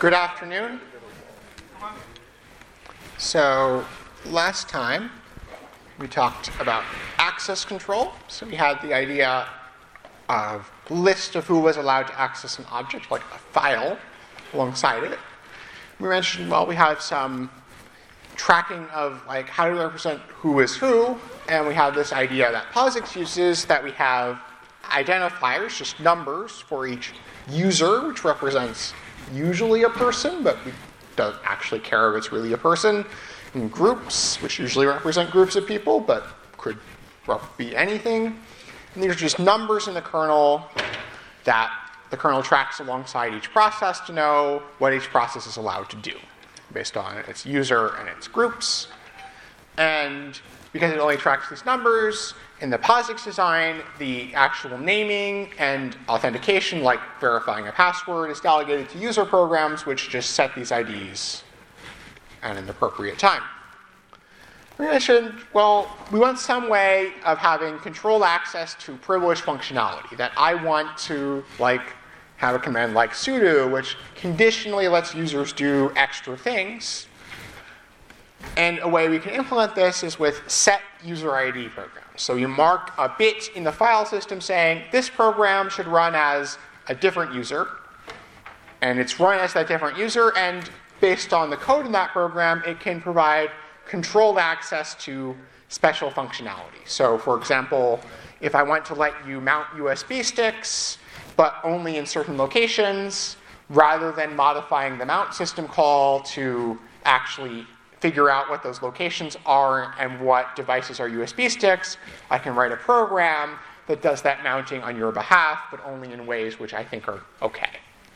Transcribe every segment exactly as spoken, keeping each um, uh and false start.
Good afternoon. So last time we talked about access control. So we had the idea of list of who was allowed to access an object, like a file, alongside it. We mentioned, well, we have some tracking of like how to represent who is who, and we have this idea that POSIX uses that we have identifiers, just numbers for each user, which represents usually a person, but we don't actually care if it's really a person, and groups, which usually represent groups of people, but could be anything. And these are just numbers in the kernel that the kernel tracks alongside each process to know what each process is allowed to do, based on its user and its groups. And because it only tracks these numbers, in the POSIX design, the actual naming and authentication, like verifying a password, is delegated to user programs, which just set these I Ds at an appropriate time. We mentioned, well, we want some way of having controlled access to privileged functionality, that I want to, like, have a command like sudo, which conditionally lets users do extra things. And a way we can implement this is with set user I D programs. So you mark a bit in the file system saying this program should run as a different user, and it's run as that different user, and based on the code in that program, it can provide controlled access to special functionality. So for example, if I want to let you mount U S B sticks, but only in certain locations, rather than modifying the mount system call to actually figure out what those locations are and what devices are U S B sticks, I can write a program that does that mounting on your behalf, but only in ways which I think are okay.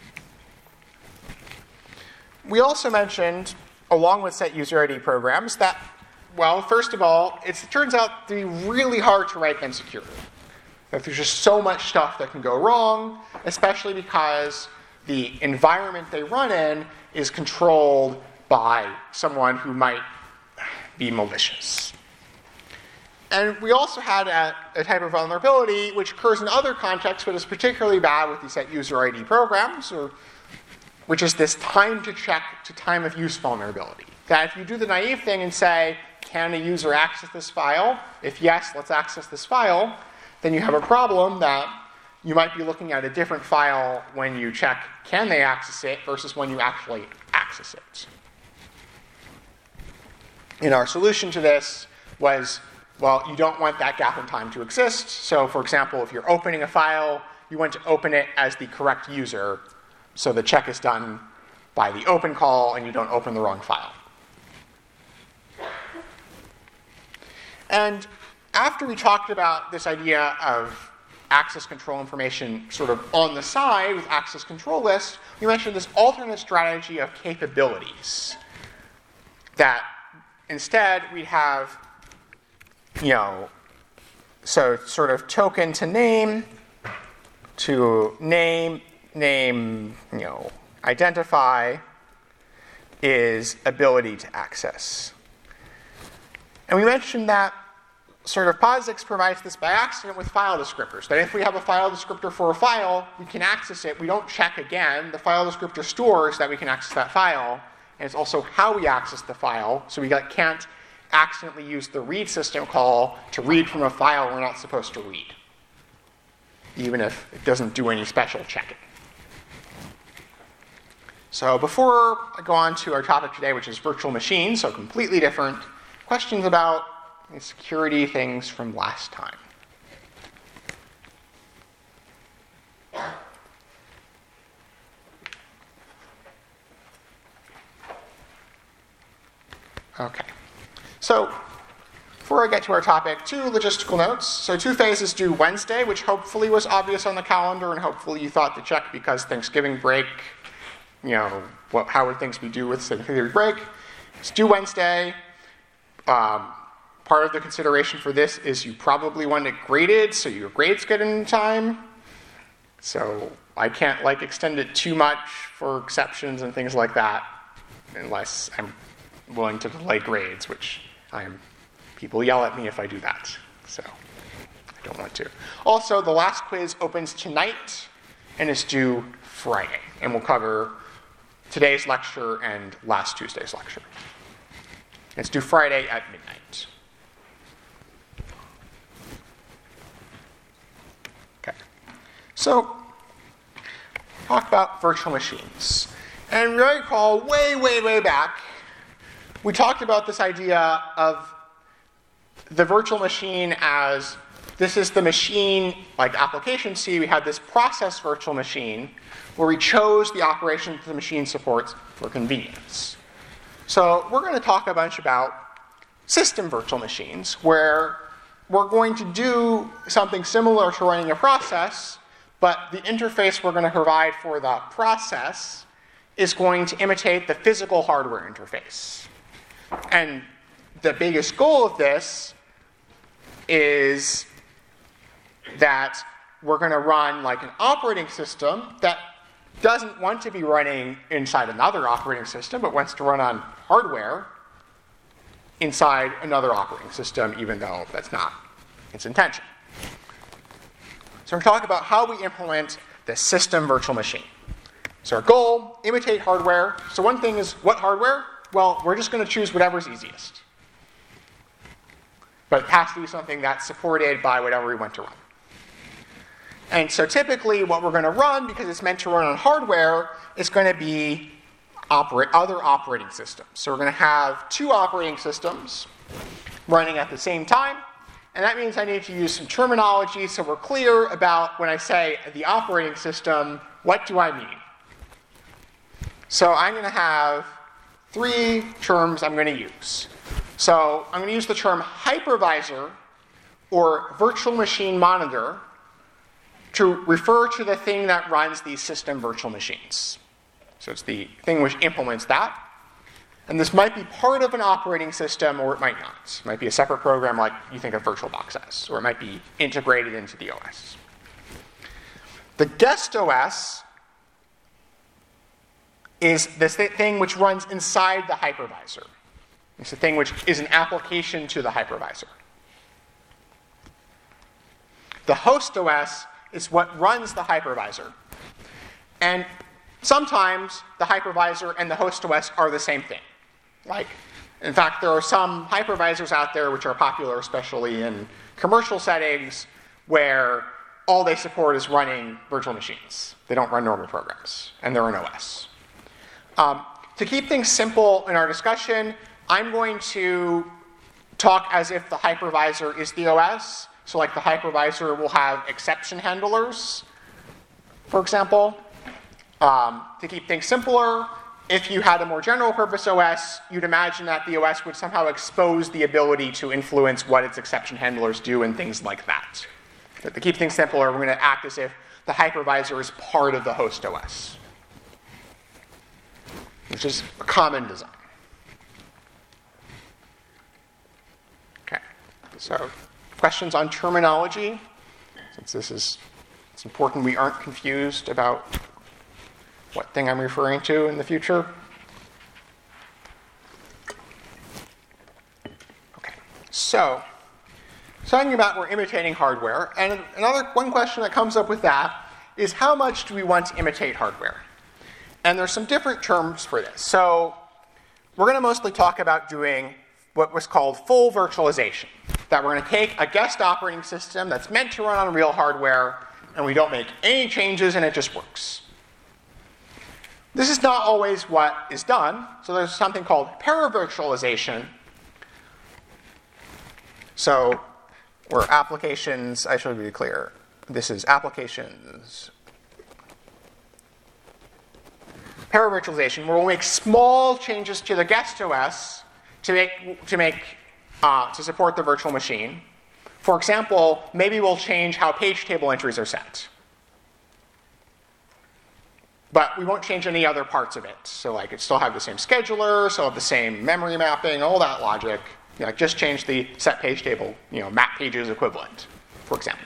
We also mentioned, along with set user I D programs, that, well, first of all, it's, it turns out to be really hard to write them securely. That there's just so much stuff that can go wrong, especially because the environment they run in is controlled by someone who might be malicious. And we also had a, a type of vulnerability which occurs in other contexts, but is particularly bad with these set user I D programs, or, which is this time to check to time of use vulnerability. That if you do the naive thing and say, can a user access this file? If yes, let's access this file. Then you have a problem that you might be looking at a different file when you check, can they access it, versus when you actually access it. And our solution to this was, well, you don't want that gap in time to exist. So for example, if you're opening a file, you want to open it as the correct user, so the check is done by the open call and you don't open the wrong file. And after we talked about this idea of access control information sort of on the side with access control lists, we mentioned this alternate strategy of capabilities. That instead we'd have, you know, so sort of token to name, to name, name, you know, identify is ability to access. And we mentioned that sort of POSIX provides this by accident with file descriptors. That if we have a file descriptor for a file, we can access it. We don't check again. The file descriptor stores that we can access that file. And it's also how we access the file. So we got, can't accidentally use the read system call to read from a file we're not supposed to read, even if it doesn't do any special checking. So before I go on to our topic today, which is virtual machines, so completely different, questions about the security things from last time. Okay. So before I get to our topic, two logistical notes. So two phases due Wednesday, which hopefully was obvious on the calendar, and hopefully you thought to check because Thanksgiving break, you know, what, how would things be due with Thanksgiving break? It's due Wednesday. Um, Part of the consideration for this is you probably want it graded, so your grades get in time. So I can't like extend it too much for exceptions and things like that, unless I'm willing to delay grades, which I'm. People yell at me if I do that, so I don't want to. Also, the last quiz opens tonight and is due Friday, and we'll cover today's lecture and last Tuesday's lecture. It's due Friday at midnight. Okay. So, talk about virtual machines. And you recall way, way, way back, we talked about this idea of the virtual machine as this is the machine, like application C, we had this process virtual machine where we chose the operation that the machine supports for convenience. So we're going to talk a bunch about system virtual machines where we're going to do something similar to running a process, but the interface we're going to provide for the process is going to imitate the physical hardware interface. And the biggest goal of this is that we're going to run like an operating system that doesn't want to be running inside another operating system, but wants to run on hardware inside another operating system, even though that's not its intention. So we're going to talk about how we implement the system virtual machine. So our goal, imitate hardware. So one thing is, what hardware? Well, we're just going to choose whatever's easiest. But it has to be something that's supported by whatever we want to run. And so typically what we're going to run, because it's meant to run on hardware, is going to be operate, other operating systems. So we're going to have two operating systems running at the same time. And that means I need to use some terminology so we're clear about when I say the operating system, what do I mean? So I'm going to have three terms I'm going to use. So I'm going to use the term hypervisor or virtual machine monitor to refer to the thing that runs these system virtual machines. So it's the thing which implements that. And this might be part of an operating system, or it might not. It might be a separate program like you think of VirtualBox as, or it might be integrated into the O S. The guest O S is this thing which runs inside the hypervisor. It's the thing which is an application to the hypervisor. The host O S is what runs the hypervisor. And sometimes the hypervisor and the host O S are the same thing. Like, in fact, there are some hypervisors out there which are popular, especially in commercial settings, where all they support is running virtual machines. They don't run normal programs, and they're an O S. Um, to keep things simple in our discussion, I'm going to talk as if the hypervisor is the O S. So like the hypervisor will have exception handlers, for example. Um, to keep things simpler, if you had a more general purpose O S, you'd imagine that the O S would somehow expose the ability to influence what its exception handlers do and things like that. But to keep things simpler, we're going to act as if the hypervisor is part of the host O S, which is a common design. Okay, so questions on terminology? Since this is, it's important we aren't confused about what thing I'm referring to in the future. Okay, so talking about we're imitating hardware, and another one question that comes up with that is how much do we want to imitate hardware? And there's some different terms for this. So we're going to mostly talk about doing what was called full virtualization. That we're going to take a guest operating system that's meant to run on real hardware, and we don't make any changes, and it just works. This is not always what is done. So there's something called paravirtualization. So where applications, I should be clear, this is applications. Paravirtualization, where we'll make small changes to the guest O S to make to make uh, to support the virtual machine. For example, maybe we'll change how page table entries are set, but we won't change any other parts of it. So, like, it still have the same scheduler, still have the same memory mapping, all that logic. You know, like just change the set page table, you know, map pages equivalent, for example.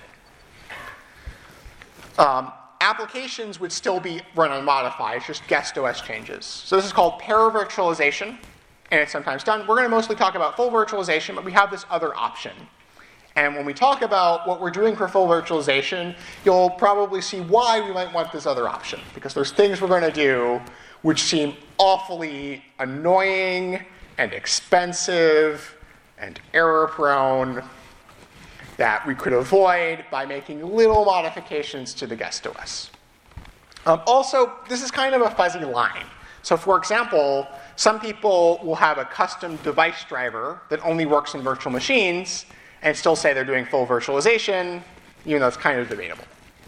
Um, applications would still be run unmodified. It's just guest O S changes. So this is called paravirtualization, and it's sometimes done. We're going to mostly talk about full virtualization, but we have this other option. And when we talk about what we're doing for full virtualization, you'll probably see why we might want this other option. Because there's things we're going to do which seem awfully annoying and expensive and error-prone that we could avoid by making little modifications to the guest O S. Um, also, this is kind of a fuzzy line. So for example, some people will have a custom device driver that only works in virtual machines and still say they're doing full virtualization, even though it's kind of debatable.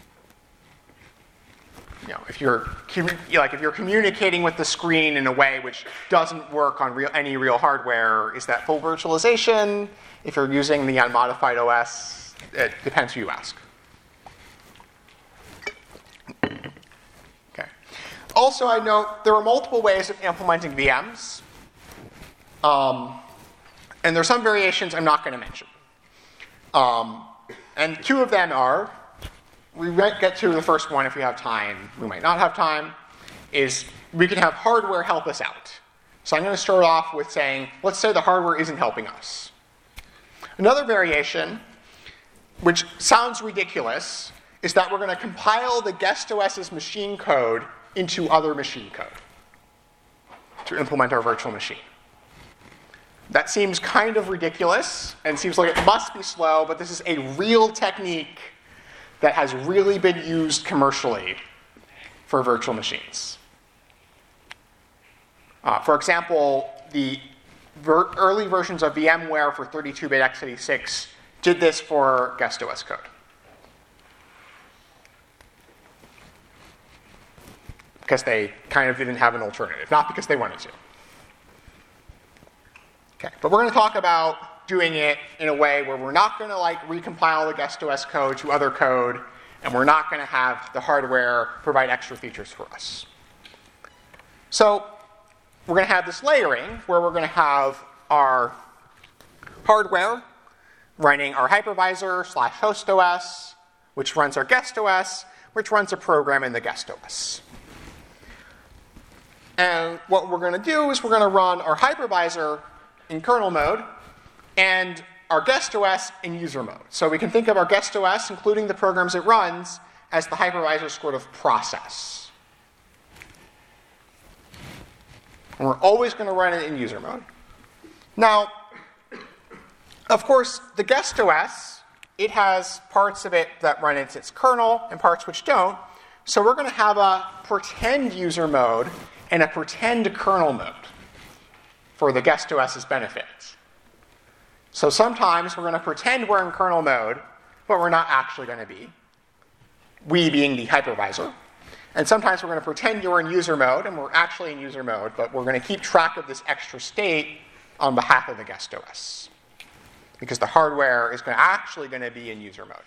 You know, if you're like if you're communicating with the screen in a way which doesn't work on real, any real hardware, is that full virtualization? If you're using the unmodified O S, it depends who you ask. Okay. Also, I note there are multiple ways of implementing V Ms, um, and there's some variations I'm not going to mention. Um, and two of them are, we might get to the first one if we have time, we might not have time, is we can have hardware help us out. So I'm going to start off with saying, let's say the hardware isn't helping us. Another variation, which sounds ridiculous, is that we're going to compile the guest OS's machine code into other machine code to implement our virtual machine. That seems kind of ridiculous and seems like it must be slow, but this is a real technique that has really been used commercially for virtual machines. Uh, for example, the ver- early versions of VMware for thirty-two bit x eighty-six did this for guest O S code. Because they kind of didn't have an alternative, not because they wanted to. Okay, but we're going to talk about doing it in a way where we're not going to like recompile the guest O S code to other code, and we're not going to have the hardware provide extra features for us. So we're going to have this layering where we're going to have our hardware running our hypervisor slash host O S, which runs our guest O S, which runs a program in the guest O S. And what we're going to do is we're going to run our hypervisor in kernel mode and our guest O S in user mode. So we can think of our guest O S, including the programs it runs, as the hypervisor sort of process. And we're always going to run it in user mode. Now, of course, the guest O S, it has parts of it that run in its kernel and parts which don't. So we're going to have a pretend user mode and a pretend kernel mode for the guest OS's benefits. So sometimes we're going to pretend we're in kernel mode, but we're not actually going to be. We being the hypervisor. And sometimes we're going to pretend you're in user mode, and we're actually in user mode, but we're going to keep track of this extra state on behalf of the guest O S. Because the hardware is going to actually going to be in user mode.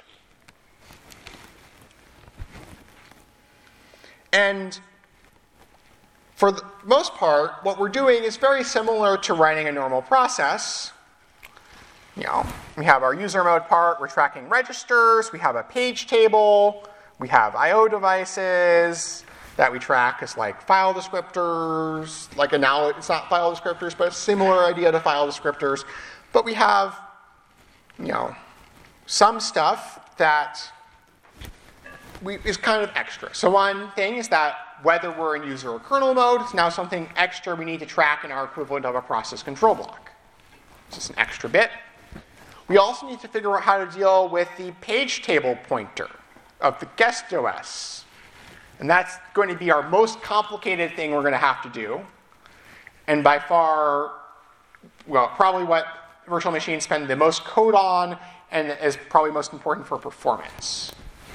And for the most part, what we're doing is very similar to writing a normal process. You know, we have our user mode part, we're tracking registers, we have a page table, we have I O devices that we track as like file descriptors, like a now it's not file descriptors, but a similar idea to file descriptors. But we have, you know, some stuff that we, is kind of extra. So one thing is that whether we're in user or kernel mode, it's now something extra we need to track in our equivalent of a process control block. It's just an extra bit. We also need to figure out how to deal with the page table pointer of the guest O S. And that's going to be our most complicated thing we're going to have to do. And by far, well, probably what virtual machines spend the most code on and is probably most important for performance.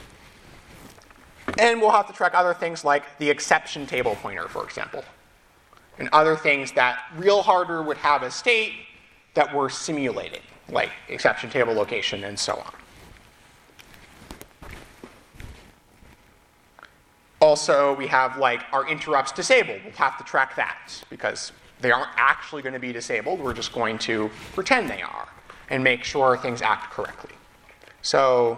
And we'll have to track other things like the exception table pointer, for example. And other things that real hardware would have as state that we're simulating, like exception table location and so on. Also, we have like our interrupts disabled. We'll have to track that because they aren't actually going to be disabled. We're just going to pretend they are and make sure things act correctly. So,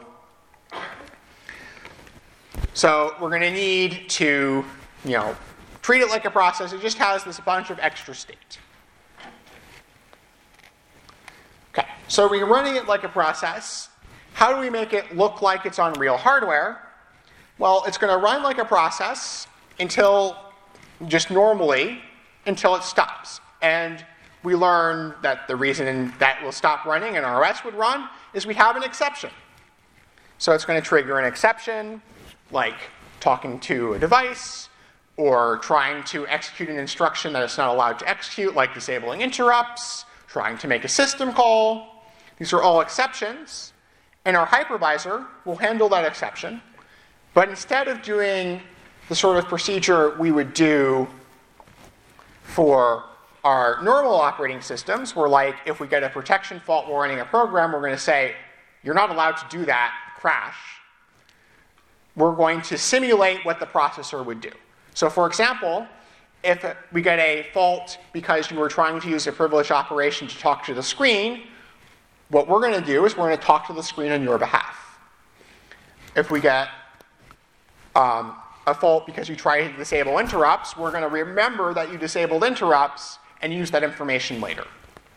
so we're going to need to, you know, treat it like a process. It just has this bunch of extra state. Okay, So we're running it like a process. How do we make it look like it's on real hardware? Well, it's going to run like a process until, just normally, until it stops. And we learn that the reason that will stop running and our O S would run is we have an exception. So it's going to trigger an exception, like talking to a device, or trying to execute an instruction that it's not allowed to execute, like disabling interrupts, trying to make a system call. These are all exceptions. And our hypervisor will handle that exception. But instead of doing the sort of procedure we would do for our normal operating systems, where like if we get a protection fault while running a program, we're going to say, you're not allowed to do that, crash. We're going to simulate what the processor would do. So for example, if we get a fault because you were trying to use a privileged operation to talk to the screen, what we're going to do is we're going to talk to the screen on your behalf. If we get um, a fault because you try to disable interrupts, we're going to remember that you disabled interrupts and use that information later.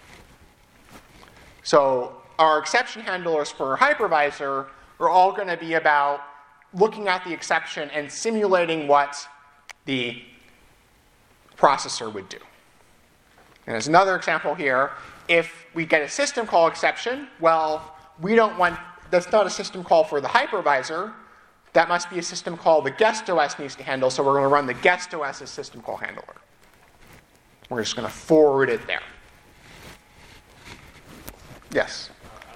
So our exception handlers for our hypervisor are all going to be about looking at the exception and simulating what the processor would do. And there's another example here. If we get a system call exception, well, we don't want, that's not a system call for the hypervisor. That must be a system call the guest O S needs to handle, so we're going to run the guest O S's system call handler. We're just going to forward it there. Yes?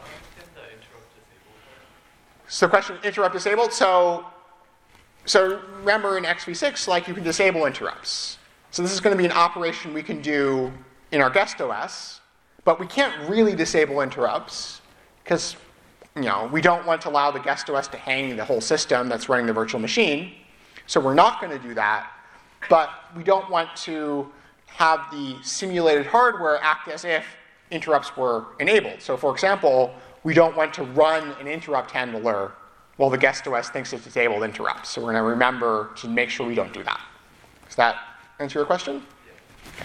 So question, interrupt disabled. So, so remember in x v six, like you can disable interrupts. So this is going to be an operation we can do in our guest O S, but we can't really disable interrupts because, you know, we don't want to allow the guest O S to hang the whole system that's running the virtual machine. So we're not going to do that, but we don't want to have the simulated hardware act as if interrupts were enabled. So for example, we don't want to run an interrupt handler while the guest O S thinks it's disabled interrupts. So we're going to remember to make sure we don't do that. Does that answer your question? Okay.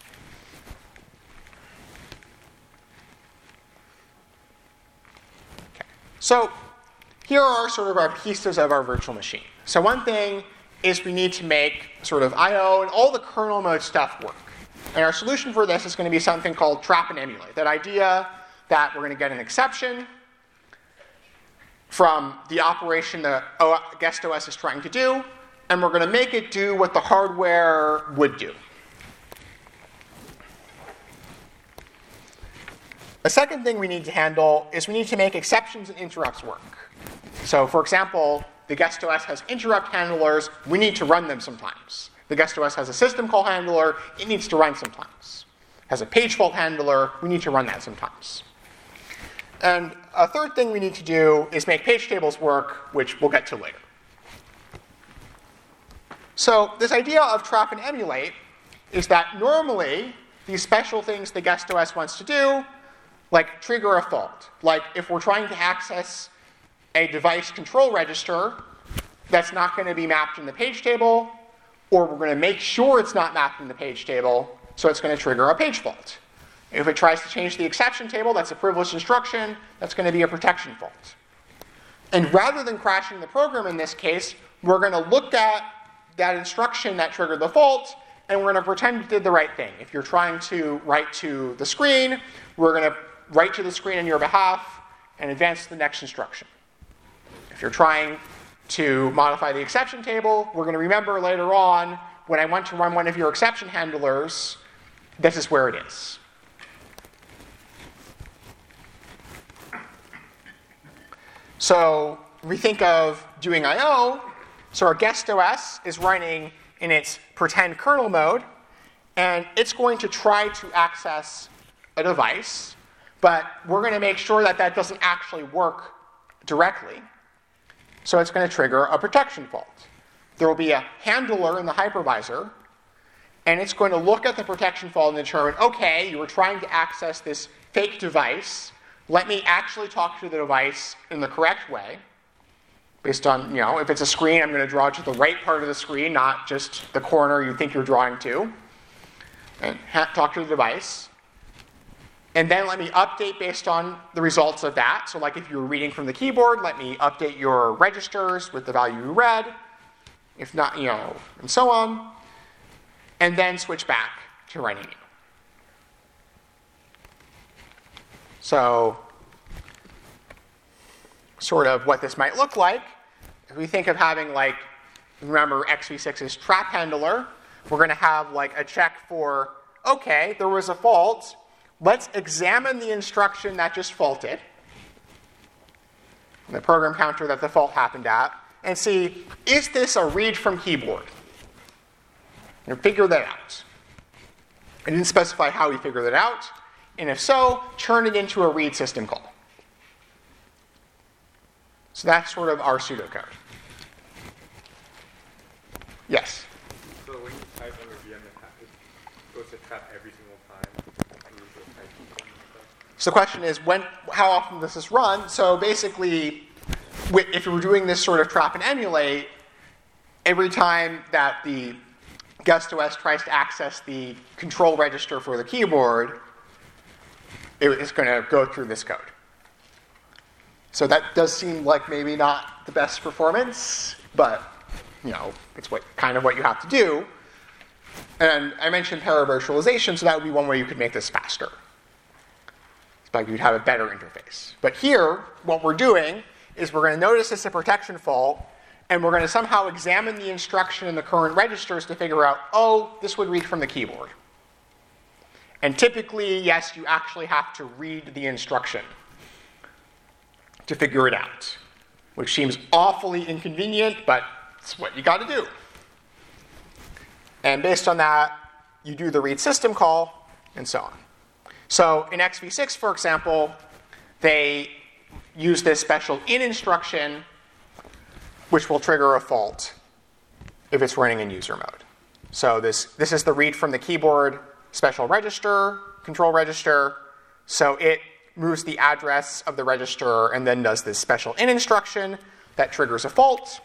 Okay. So here are sort of our pieces of our virtual machine. So one thing is we need to make sort of I O and all the kernel mode stuff work. And our solution for this is going to be something called trap and emulate. That idea that we're going to get an exception from the operation the guest O S is trying to do, and we're going to make it do what the hardware would do. A second thing we need to handle is we need to make exceptions and interrupts work. So for example, the guest O S has interrupt handlers. We need to run them sometimes. The guest O S has a system call handler. It needs to run sometimes. Has a page fault handler. We need to run that sometimes. And a third thing we need to do is make page tables work, which we'll get to later. So this idea of trap and emulate is that normally these special things the guest O S wants to do, like trigger a fault. Like if we're trying to access a device control register that's not going to be mapped in the page table, or we're going to make sure it's not mapped in the page table, so it's going to trigger a page fault. If it tries to change the exception table, that's a privileged instruction, that's going to be a protection fault. And rather than crashing the program in this case, we're going to look at that instruction that triggered the fault, and we're going to pretend it did the right thing. If you're trying to write to the screen, we're going to write to the screen on your behalf and advance to the next instruction. If you're trying to modify the exception table, we're going to remember later on, when I want to run one of your exception handlers, this is where it is. So we think of doing I O. So our guest O S is running in its pretend kernel mode, and it's going to try to access a device, but we're going to make sure that that doesn't actually work directly. So it's going to trigger a protection fault. There will be a handler in the hypervisor, and it's going to look at the protection fault and determine, okay, you were trying to access this fake device. Let me actually talk to the device in the correct way. Based on, you know, if it's a screen, I'm going to draw to the right part of the screen, not just the corner you think you're drawing to. And ha- talk to the device. And then let me update based on the results of that. So like if you were reading from the keyboard, let me update your registers with the value you read. If not, you know, and so on. And then switch back to writing it. So sort of what this might look like, if we think of having like, remember x v six's trap handler, we're going to have like a check for, okay, there was a fault. Let's examine the instruction that just faulted, the program counter that the fault happened at, and see, is this a read from keyboard? And figure that out. I didn't specify how we figured it out, and if so, turn it into a read system call. So that's sort of our pseudocode. Yes? So when you type on the V M, it goes to trap every single time? So the question is, when, how often does this run? So basically, if you were doing this sort of trap and emulate, every time that the guest O S tries to access the control register for the keyboard, it's going to go through this code. So that does seem like maybe not the best performance, but you know, it's what kind of what you have to do. And I mentioned paravirtualization, so that would be one way you could make this faster. Like you'd have a better interface. But here, what we're doing is we're going to notice it's a protection fault, and we're going to somehow examine the instruction in the current registers to figure out, oh, this would read from the keyboard. And typically, yes, you actually have to read the instruction to figure it out, which seems awfully inconvenient, but it's what you got to do. And based on that, you do the read system call, and so on. So in x v six, for example, they use this special in instruction, which will trigger a fault if it's running in user mode. So this, this is the read from the keyboard special register, control register. So it moves the address of the register and then does this special in instruction that triggers a fault.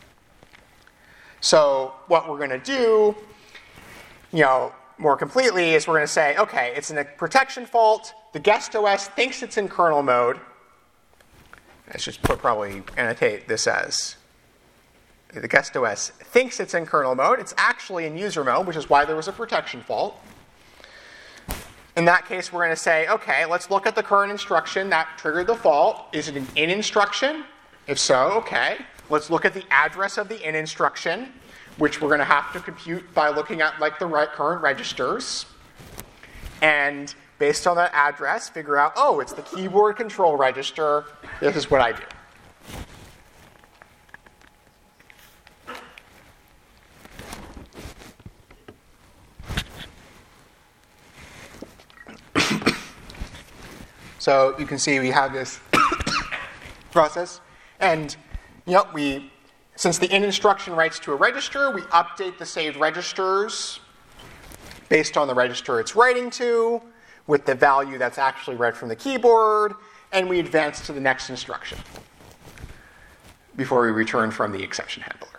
So what we're going to do, you know, more completely is we're going to say, okay, it's a protection fault. The guest O S thinks it's in kernel mode. Let's just put, probably annotate this as the guest O S thinks it's in kernel mode. It's actually in user mode, which is why there was a protection fault. In that case, we're going to say, okay, let's look at the current instruction that triggered the fault. Is it an in instruction? If so, okay. Let's look at the address of the in instruction, which we're going to have to compute by looking at like the right current registers. And based on that address, figure out, oh, it's the keyboard control register. This is what I do. So you can see we have this process. And you know, we, since the in instruction writes to a register, we update the saved registers based on the register it's writing to with the value that's actually read from the keyboard, and we advance to the next instruction before we return from the exception handler.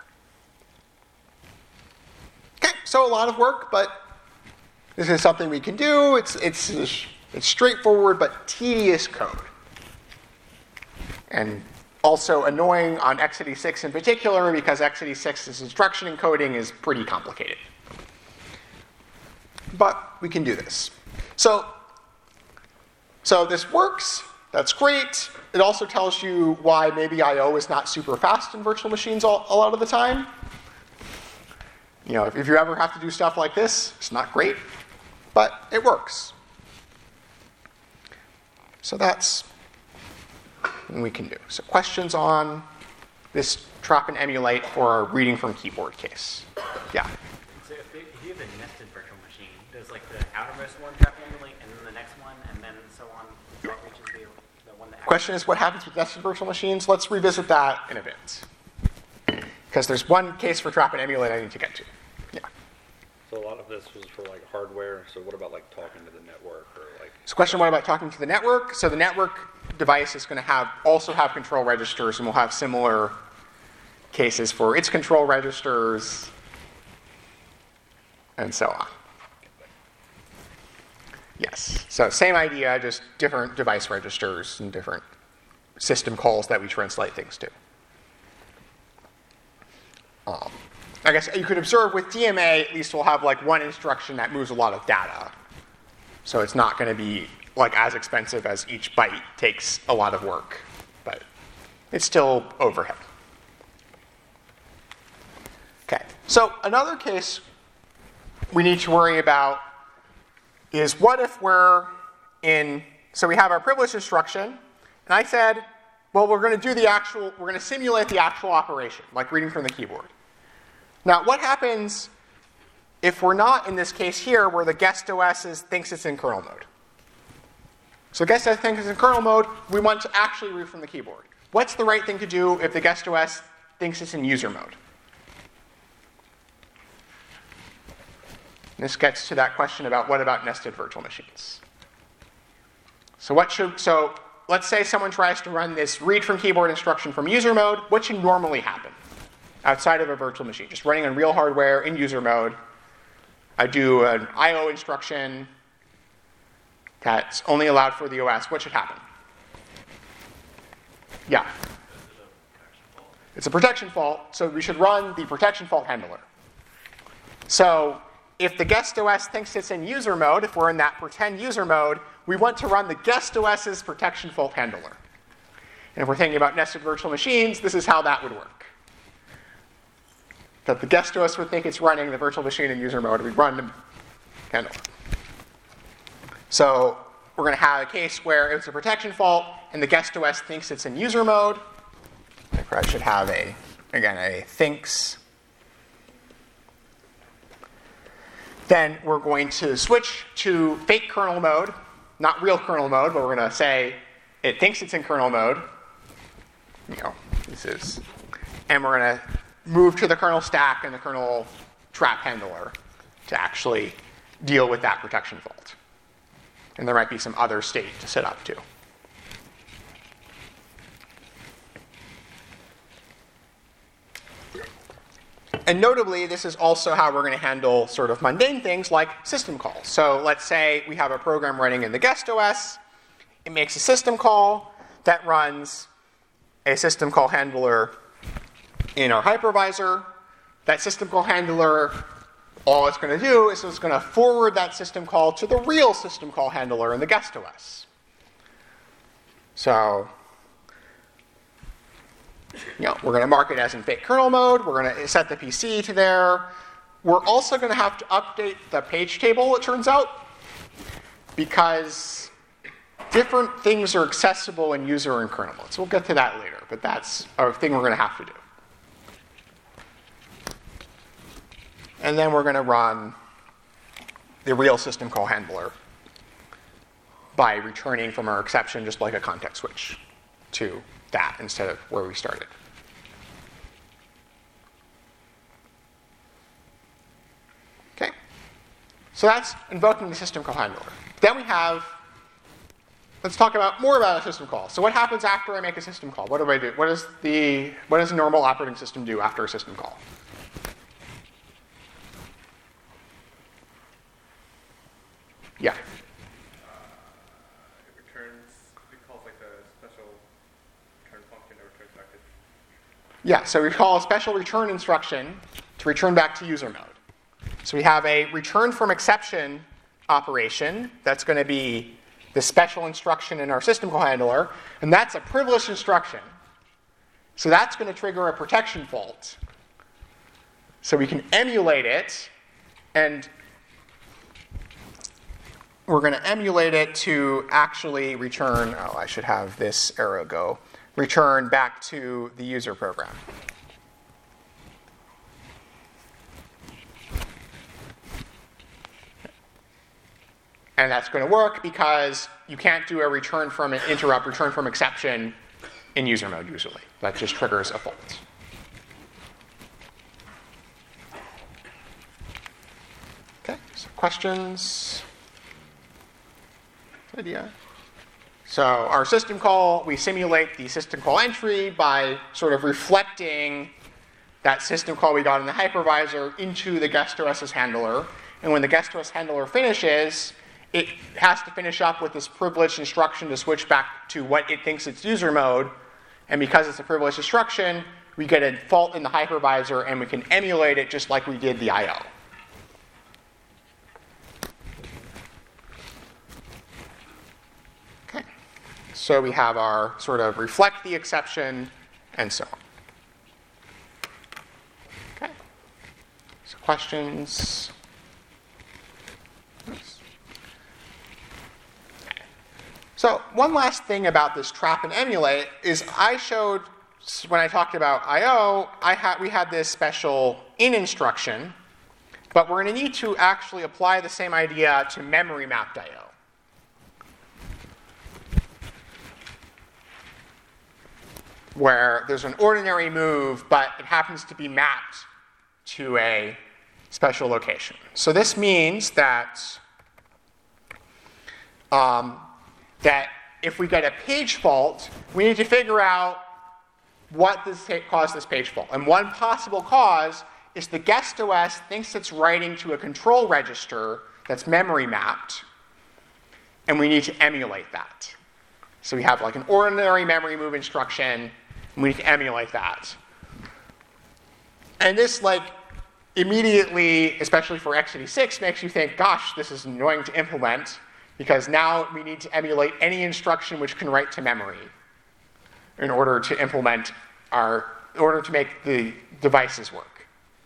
Okay, so a lot of work, but this is something we can do. It's, it's, it's straightforward but tedious code. And also annoying on x eighty-six in particular, because x eighty-six's instruction encoding is pretty complicated. But we can do this. So, so this works. That's great. It also tells you why maybe I O is not super fast in virtual machines all, a lot of the time. You know, if, if you ever have to do stuff like this, it's not great, but it works. So that's what we can do. So questions on this trap and emulate for a reading from keyboard case? Yeah? So if, they, if you have a nested virtual machine, does like the outermost one trap and emulate, and then the next one, and then so on, that reaches the, the one that... Question is, what happens with nested virtual machines? Let's revisit that in a bit. Because there's one case for trap and emulate I need to get to. Yeah. So a lot of this was for like hardware. So what about like talking to the network or like? So question one about talking to the network. So the network device is going to have also have control registers, and we'll have similar cases for its control registers, and so on. Yes. So same idea, just different device registers and different system calls that we translate things to. Um, I guess you could observe with D M A, at least we'll have like one instruction that moves a lot of data. So it's not going to be like as expensive as each byte takes a lot of work, but it's still overhead. Okay, so another case we need to worry about is what if we're in, so we have our privileged instruction, and I said, well, we're going to do the actual, we're going to simulate the actual operation, like reading from the keyboard. Now, what happens if we're not in this case here where the guest O S is, thinks it's in kernel mode? So guest O S thinks it's in kernel mode, we want to actually read from the keyboard. What's the right thing to do if the guest O S thinks it's in user mode? This gets to that question about what about nested virtual machines. So what should, so let's say someone tries to run this read from keyboard instruction from user mode. What should normally happen outside of a virtual machine? Just running on real hardware in user mode. I do an I O instruction that's only allowed for the O S. What should happen? Yeah. It's a protection fault, so we should run the protection fault handler. So if the guest O S thinks it's in user mode, if we're in that pretend user mode, we want to run the guest O S's protection fault handler. And if we're thinking about nested virtual machines, this is how that would work. That the guest O S would think it's running the virtual machine in user mode, we'd run the handler. So we're going to have a case where it's a protection fault, and the guest O S thinks it's in user mode. I should have a, again, a thinks. Then we're going to switch to fake kernel mode, not real kernel mode, but we're going to say it thinks it's in kernel mode. You know, this is, and we're going to move to the kernel stack and the kernel trap handler to actually deal with that protection fault. And there might be some other state to set up too. And notably, this is also how we're going to handle sort of mundane things like system calls. So let's say we have a program running in the guest O S. It makes a system call that runs a system call handler in our hypervisor. That system call handler, all it's going to do is it's going to forward that system call to the real system call handler in the guest O S. So you know, we're going to mark it as in fake kernel mode. We're going to set the P C to there. We're also going to have to update the page table, it turns out, because different things are accessible in user and kernel mode. So we'll get to that later, but that's a thing we're going to have to do. And then we're going to run the real system call handler by returning from our exception just like a context switch to that instead of where we started. Okay, so that's invoking the system call handler. Then we have, let's talk about more about a system call. So what happens after I make a system call? What do I do? What does the what does a normal operating system do after a system call? Yeah. Yeah, so we call a special return instruction to return back to user mode. So we have a return from exception operation that's going to be the special instruction in our system call handler, and that's a privileged instruction. So that's going to trigger a protection fault. So we can emulate it, and we're going to emulate it to actually return, oh, I should have this arrow go, return back to the user program. And that's going to work because you can't do a return from an interrupt, return from exception in user mode usually. That just triggers a fault. Okay, so questions? Idea? So our system call, we simulate the system call entry by sort of reflecting that system call we got in the hypervisor into the guest O S's handler. And when the guest O S handler finishes, it has to finish up with this privileged instruction to switch back to what it thinks it's user mode. And because it's a privileged instruction, we get a fault in the hypervisor, and we can emulate it just like we did the I O. Okay. So we have our sort of reflect the exception, and so on. Okay. So questions? So one last thing about this trap and emulate is I showed, when I talked about I O, I had, we had this special in instruction, but we're going to need to actually apply the same idea to memory mapped I O, where there's an ordinary move, but it happens to be mapped to a special location. So this means that um, that if we get a page fault, we need to figure out what this caused this page fault. And one possible cause is the guest O S thinks it's writing to a control register that's memory mapped, and we need to emulate that. So we have like an ordinary memory move instruction, and we need to emulate that. And this like immediately, especially for x eighty-six, makes you think, gosh, this is annoying to implement, because now we need to emulate any instruction which can write to memory in order to implement our, in order to make the devices work.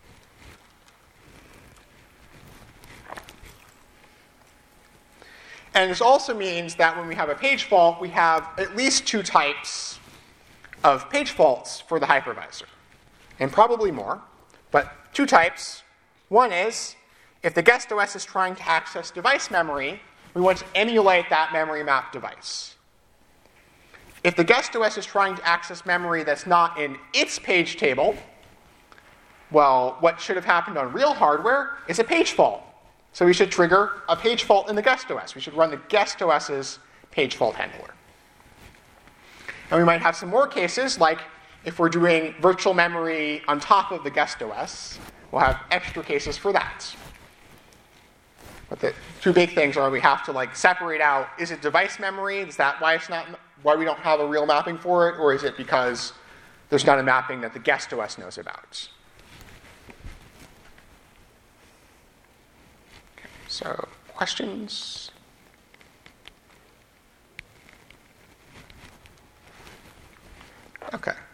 And this also means that when we have a page fault, we have at least two types of page faults for the hypervisor, and probably more, but two types. One is, if the guest O S is trying to access device memory, we want to emulate that memory mapped device. If the guest O S is trying to access memory that's not in its page table, well, what should have happened on real hardware is a page fault. So we should trigger a page fault in the guest O S. We should run the guest OS's page fault handler. And we might have some more cases, like if we're doing virtual memory on top of the guest O S, we'll have extra cases for that. But the two big things are we have to like separate out, is it device memory? Is that why it's not, why we don't have a real mapping for it? Or is it because there's not a mapping that the guest O S knows about? Okay, so questions? Okay.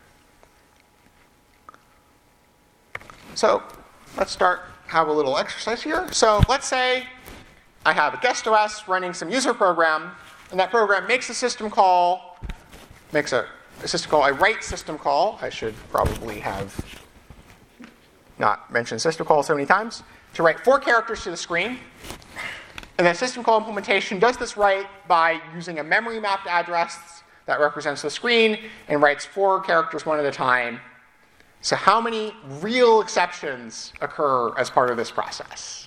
So let's start, have a little exercise here. So let's say I have a guest O S running some user program, and that program makes a system call, makes a, a system call, I write system call. I should probably have not mentioned system call so many times, to write four characters to the screen. And then system call implementation does this write by using a memory mapped address that represents the screen and writes four characters one at a time. So how many real exceptions occur as part of this process?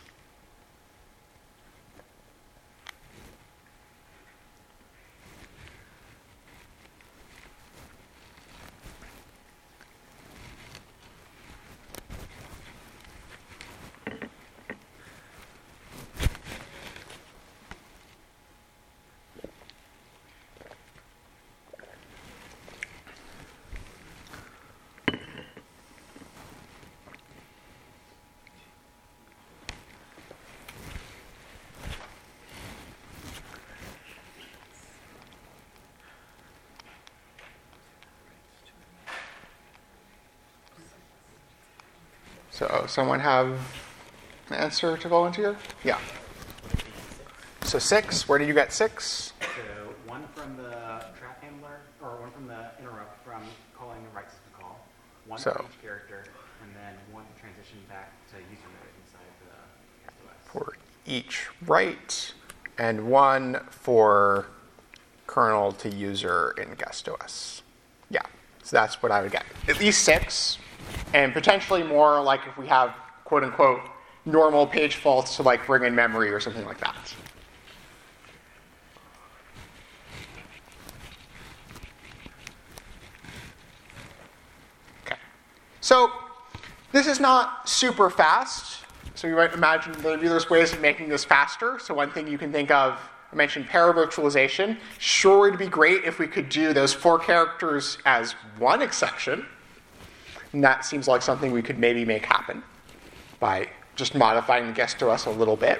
So someone have an answer to volunteer? Yeah. So six, where did you get six? So one from the trap handler, or one from the interrupt from calling the write system call, one So. for each character, and then one to transition back to user mode inside the guest O S. For each write, and one for kernel to user in guest O S. Yeah, so that's what I would get. At least six, and potentially more, like if we have quote unquote normal page faults to like bring in memory or something like that. Okay, so this is not super fast. So you might imagine maybe there's ways of making this faster. So one thing you can think of, I mentioned paravirtualization. Sure, it'd be great if we could do those four characters as one exception. And that seems like something we could maybe make happen by just modifying the guest O S a little bit.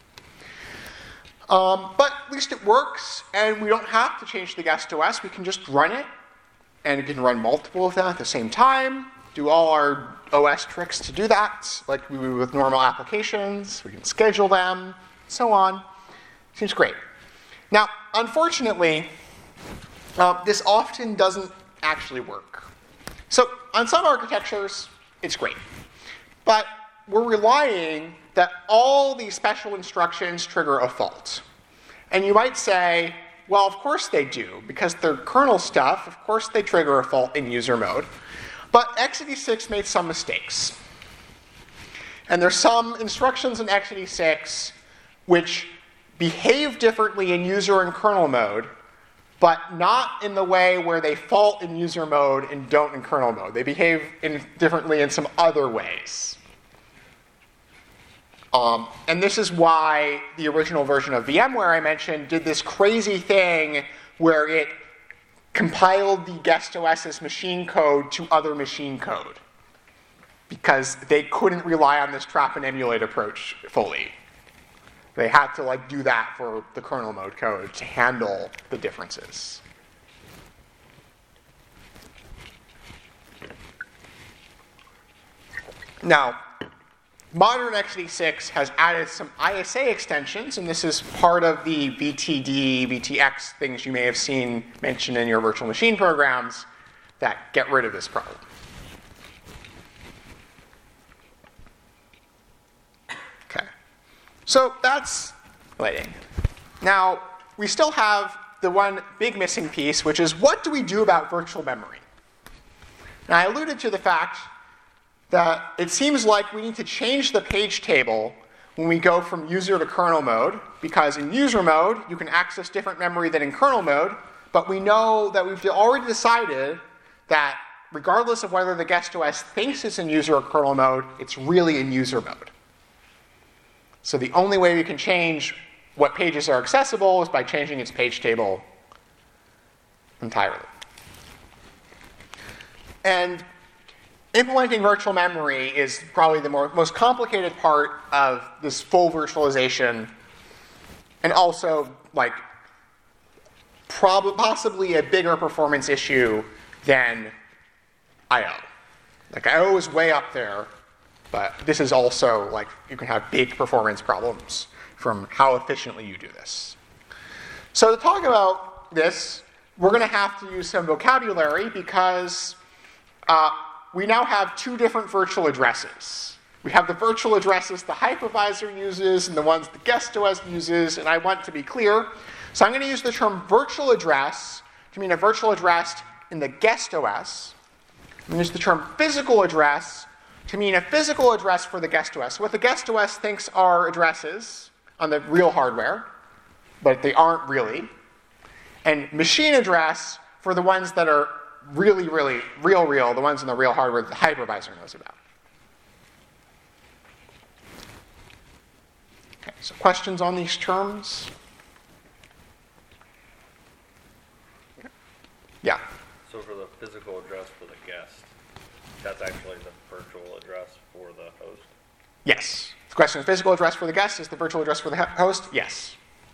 Um, but at least it works, and we don't have to change the guest O S. We can just run it, and it can run multiple of them at the same time, do all our O S tricks to do that, like we would with normal applications. We can schedule them, so on. Seems great. Now, unfortunately, uh, this often doesn't actually work. So on some architectures, it's great. But we're relying that all these special instructions trigger a fault. And you might say, well, of course they do, because they're kernel stuff. Of course they trigger a fault in user mode. But x eighty-six made some mistakes. And there's some instructions in x eighty-six which behave differently in user and kernel mode, but not in the way where they fault in user mode and don't in kernel mode. They behave in, differently in some other ways. Um, and this is why the original version of VMware I mentioned did this crazy thing where it compiled the guest OS's machine code to other machine code, because they couldn't rely on this trap and emulate approach fully. They had to like do that for the kernel mode code to handle the differences. Now, modern x eighty-six has added some I S A extensions, and this is part of the V T D, V T X things you may have seen mentioned in your virtual machine programs that get rid of this problem. Okay. So that's lighting. Now, we still have the one big missing piece, which is what do we do about virtual memory? Now, I alluded to the fact that it seems like we need to change the page table when we go from user to kernel mode, because in user mode, you can access different memory than in kernel mode, but we know that we've already decided that regardless of whether the guest O S thinks it's in user or kernel mode, it's really in user mode. So the only way we can change what pages are accessible is by changing its page table entirely. And implementing virtual memory is probably the more, most complicated part of this full virtualization, and also like prob- possibly a bigger performance issue than I O. Like I O is way up there, but this is also like you can have big performance problems from how efficiently you do this. So to talk about this, we're going to have to use some vocabulary because uh, we now have two different virtual addresses. We have the virtual addresses the hypervisor uses and the ones the guest O S uses, and I want to be clear. So I'm going to use the term virtual address to mean a virtual address in the guest O S. I'm going to use the term physical address to mean a physical address for the guest O S. So what the guest O S thinks are addresses on the real hardware, but they aren't really. And machine address for the ones that are really, really, real, real, the ones in the real hardware that the hypervisor knows about. Okay, so questions on these terms? Yeah. So for the physical address for the guest, that's actually the virtual address for the host? Yes. The question is physical address for the guest is the virtual address for the host? Yes.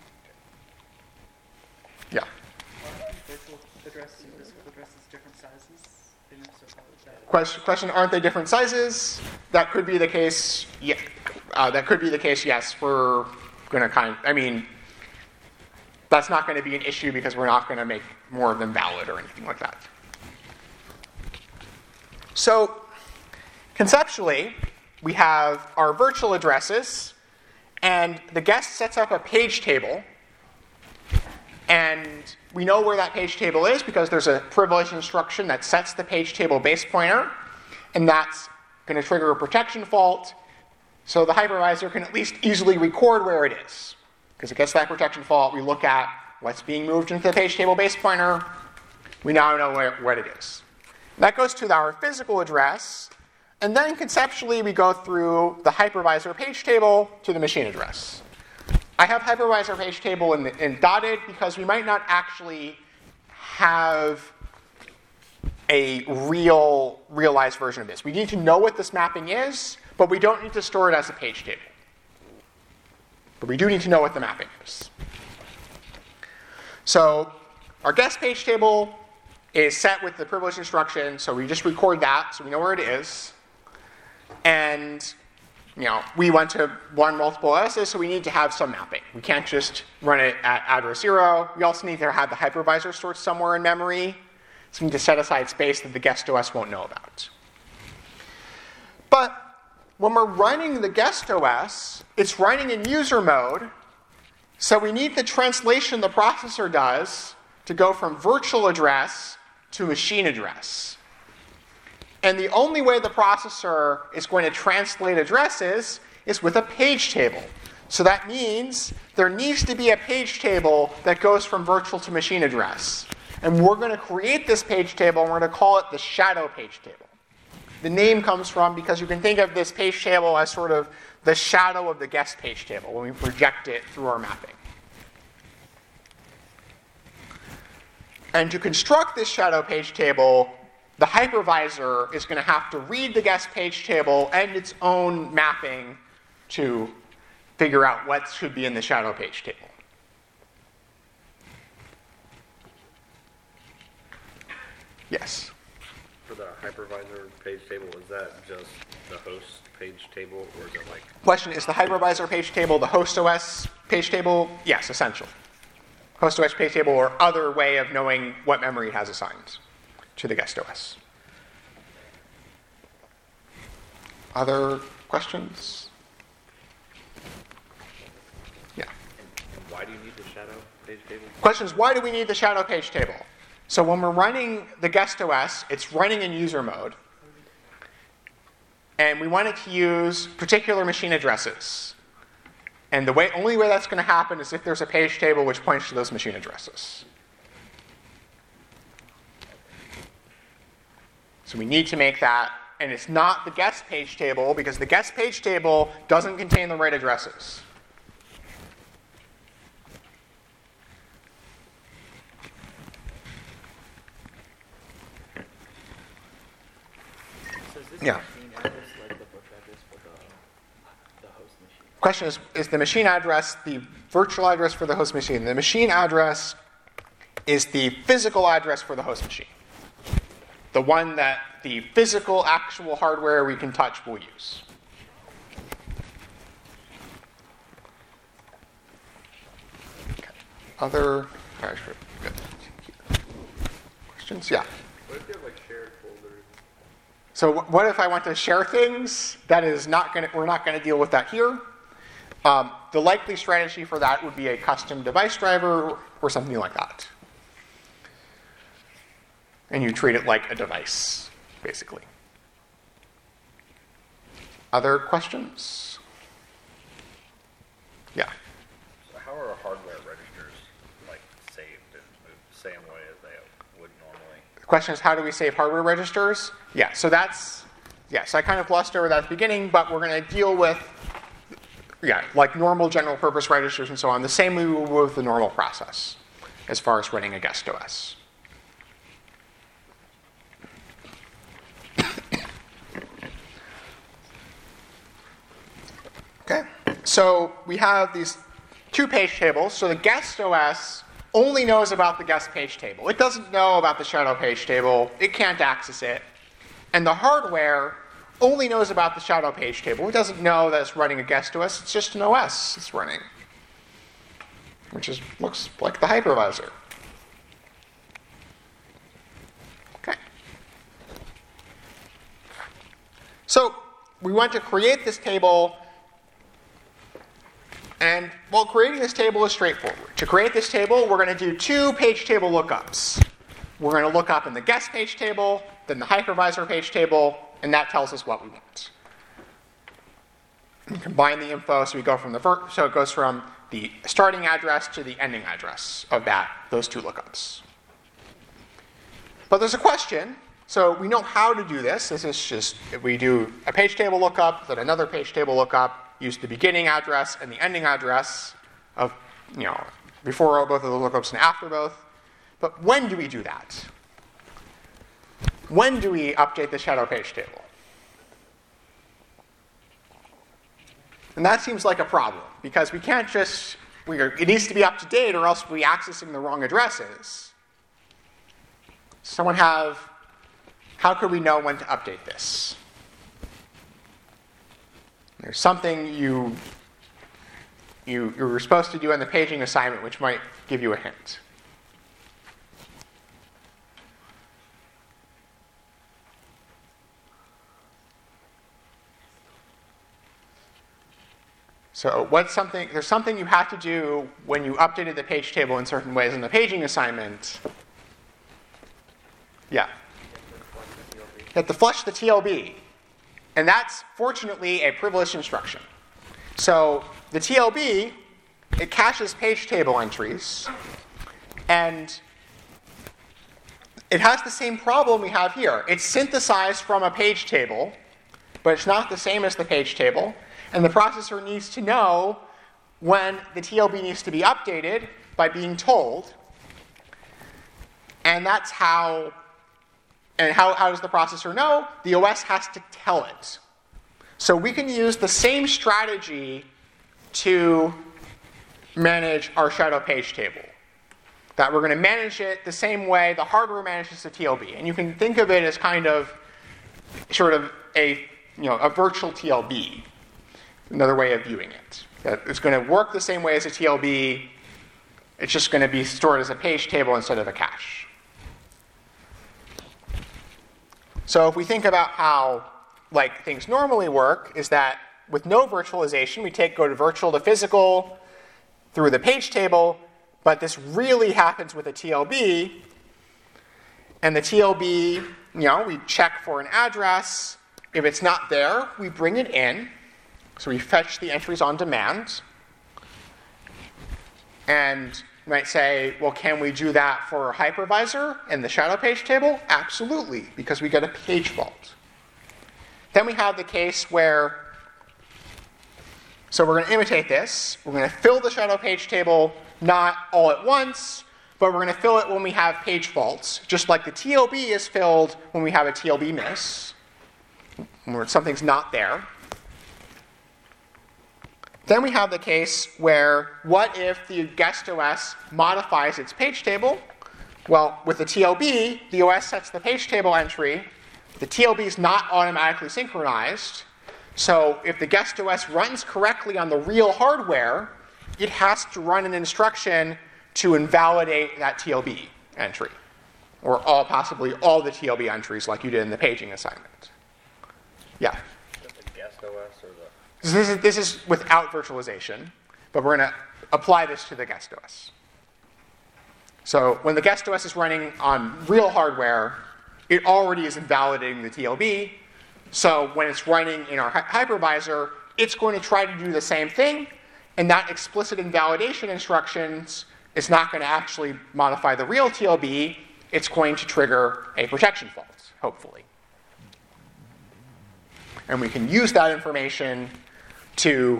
Yeah. Virtual address and physical addresses different sizes? Didn't so call it that. Question, question, aren't they different sizes? That could be the case, yeah. Uh, that could be the case, yes. We're going to kind of, I mean, that's not going to be an issue because we're not going to make more of them valid or anything like that. So, conceptually, we have our virtual addresses, and the guest sets up a page table, and we know where that page table is because there's a privileged instruction that sets the page table base pointer, and that's going to trigger a protection fault, so the hypervisor can at least easily record where it is. Because it gets that protection fault, we look at what's being moved into the page table base pointer, we now know where, what it is. And that goes to our physical address, and then conceptually, we go through the hypervisor page table to the machine address. I have hypervisor page table in, in dotted because we might not actually have a real realized version of this. We need to know what this mapping is, but we don't need to store it as a page table. But we do need to know what the mapping is. So our guest page table is set with the privileged instruction, so we just record that so we know where it is. And you know, we want to run multiple O Ss, so we need to have some mapping. We can't just run it at address zero. We also need to have the hypervisor stored somewhere in memory. So we need to set aside space that the guest O S won't know about. But when we're running the guest O S, it's running in user mode, so we need the translation the processor does to go from virtual address to machine address. And the only way the processor is going to translate addresses is with a page table. So that means there needs to be a page table that goes from virtual to machine address. And we're going to create this page table, and we're going to call it the shadow page table. The name comes from because you can think of this page table as sort of the shadow of the guest page table when we project it through our mapping. And to construct this shadow page table, the hypervisor is going to have to read the guest page table and its own mapping to figure out what should be in the shadow page table. Yes? For the hypervisor page table, is that just the host page table, or is it like... Question, is the hypervisor page table the host O S page table? Yes, essential. Host O S page table or other way of knowing what memory it has assigned to the guest O S. Other questions? Yeah. And why do you need the shadow page table? Question is, why do we need the shadow page table? So when we're running the guest O S, it's running in user mode. And we want it to use particular machine addresses. And the way, only way that's going to happen is if there's a page table which points to those machine addresses. So we need to make that. And it's not the guest page table, because the guest page table doesn't contain the right addresses. So is this Yeah. machine address like the virtual address for the, the host machine? Question is, is the machine address the virtual address for the host machine? The machine address is the physical address for the host machine. The one that the physical, actual hardware we can touch will use. Okay. Other good. Questions? Yeah. What if you have like shared folders? So wh- what if I want to share things? That is not going to, we're not going to deal with that here. Um, the likely strategy for that would be a custom device driver or something like that. And you treat it like a device, basically. Other questions? Yeah. So how are hardware registers like saved in the same way as they would normally? The question is, how do we save hardware registers? Yeah, so that's, yeah, so I kind of glossed over that at the beginning, but we're going to deal with, yeah, like normal general purpose registers and so on, the same way we would with the normal process as far as running a guest O S. Okay, so we have these two page tables. So the guest O S only knows about the guest page table. It doesn't know about the shadow page table. It can't access it. And the hardware only knows about the shadow page table. It doesn't know that it's running a guest O S. It's just an O S it's running, which is, looks like the hypervisor. Okay. So we want to create this table. And, well, creating this table is straightforward. To create this table, we're going to do two page table lookups. We're going to look up in the guest page table, then the hypervisor page table, and that tells us what we want. And combine the info, so we go from the ver- so it goes from the starting address to the ending address of that those two lookups. But there's a question. so we know how to do this. This is just, we do a page table lookup, then another page table lookup, use the beginning address and the ending address of, you know, before both of the lookups and after both. But when do we do that? When do we update the shadow page table? And that seems like a problem, because we can't just, we are, it needs to be up to date or else we'll be accessing the wrong addresses. Someone have, how could we know when to update this? There's something you, you, you were supposed to do in the paging assignment which might give you a hint. So what's something, there's something you have to do when you updated the page table in certain ways in the paging assignment. Yeah. You have to flush the T L B. And that's, fortunately, a privileged instruction. So the T L B, it caches page table entries. And it has the same problem we have here. It's synthesized from a page table, but it's not the same as the page table. And the processor needs to know when the T L B needs to be updated by being told. And that's how, and how, how does the processor know? The O S has to tell it. So we can use the same strategy to manage our shadow page table. That we're going to manage it the same way the hardware manages the T L B. And you can think of it as kind of sort of a, you know, a virtual T L B. Another way of viewing it. That it's going to work the same way as a T L B. It's just going to be stored as a page table instead of a cache. So if we think about how like things normally work, is that with no virtualization, we take go to virtual to physical through the page table, but this really happens with a T L B. And the T L B, you know, we check for an address. If it's not there, we bring it in. So we fetch the entries on demand. And you might say, well, can we do that for a hypervisor and the shadow page table? Absolutely, because we get a page fault. Then we have the case where, so we're going to imitate this. We're going to fill the shadow page table not all at once, but we're going to fill it when we have page faults, just like the T L B is filled when we have a T L B miss, where something's not there. Then we have the case where, what if the guest O S modifies its page table? Well, with the T L B, the O S sets the page table entry. The T L B is not automatically synchronized. So if the guest O S runs correctly on the real hardware, it has to run an instruction to invalidate that T L B entry. Or all, possibly all the T L B entries like you did in the paging assignment. Yeah? Is that the guest O S or the... This is, this is without virtualization, but we're going to apply this to the guest O S. So when the guest O S is running on real hardware, it already is invalidating the T L B. So when it's running in our hy- hypervisor, it's going to try to do the same thing, and that explicit invalidation instructions is not going to actually modify the real T L B. It's going to trigger a protection fault, hopefully. And we can use that information to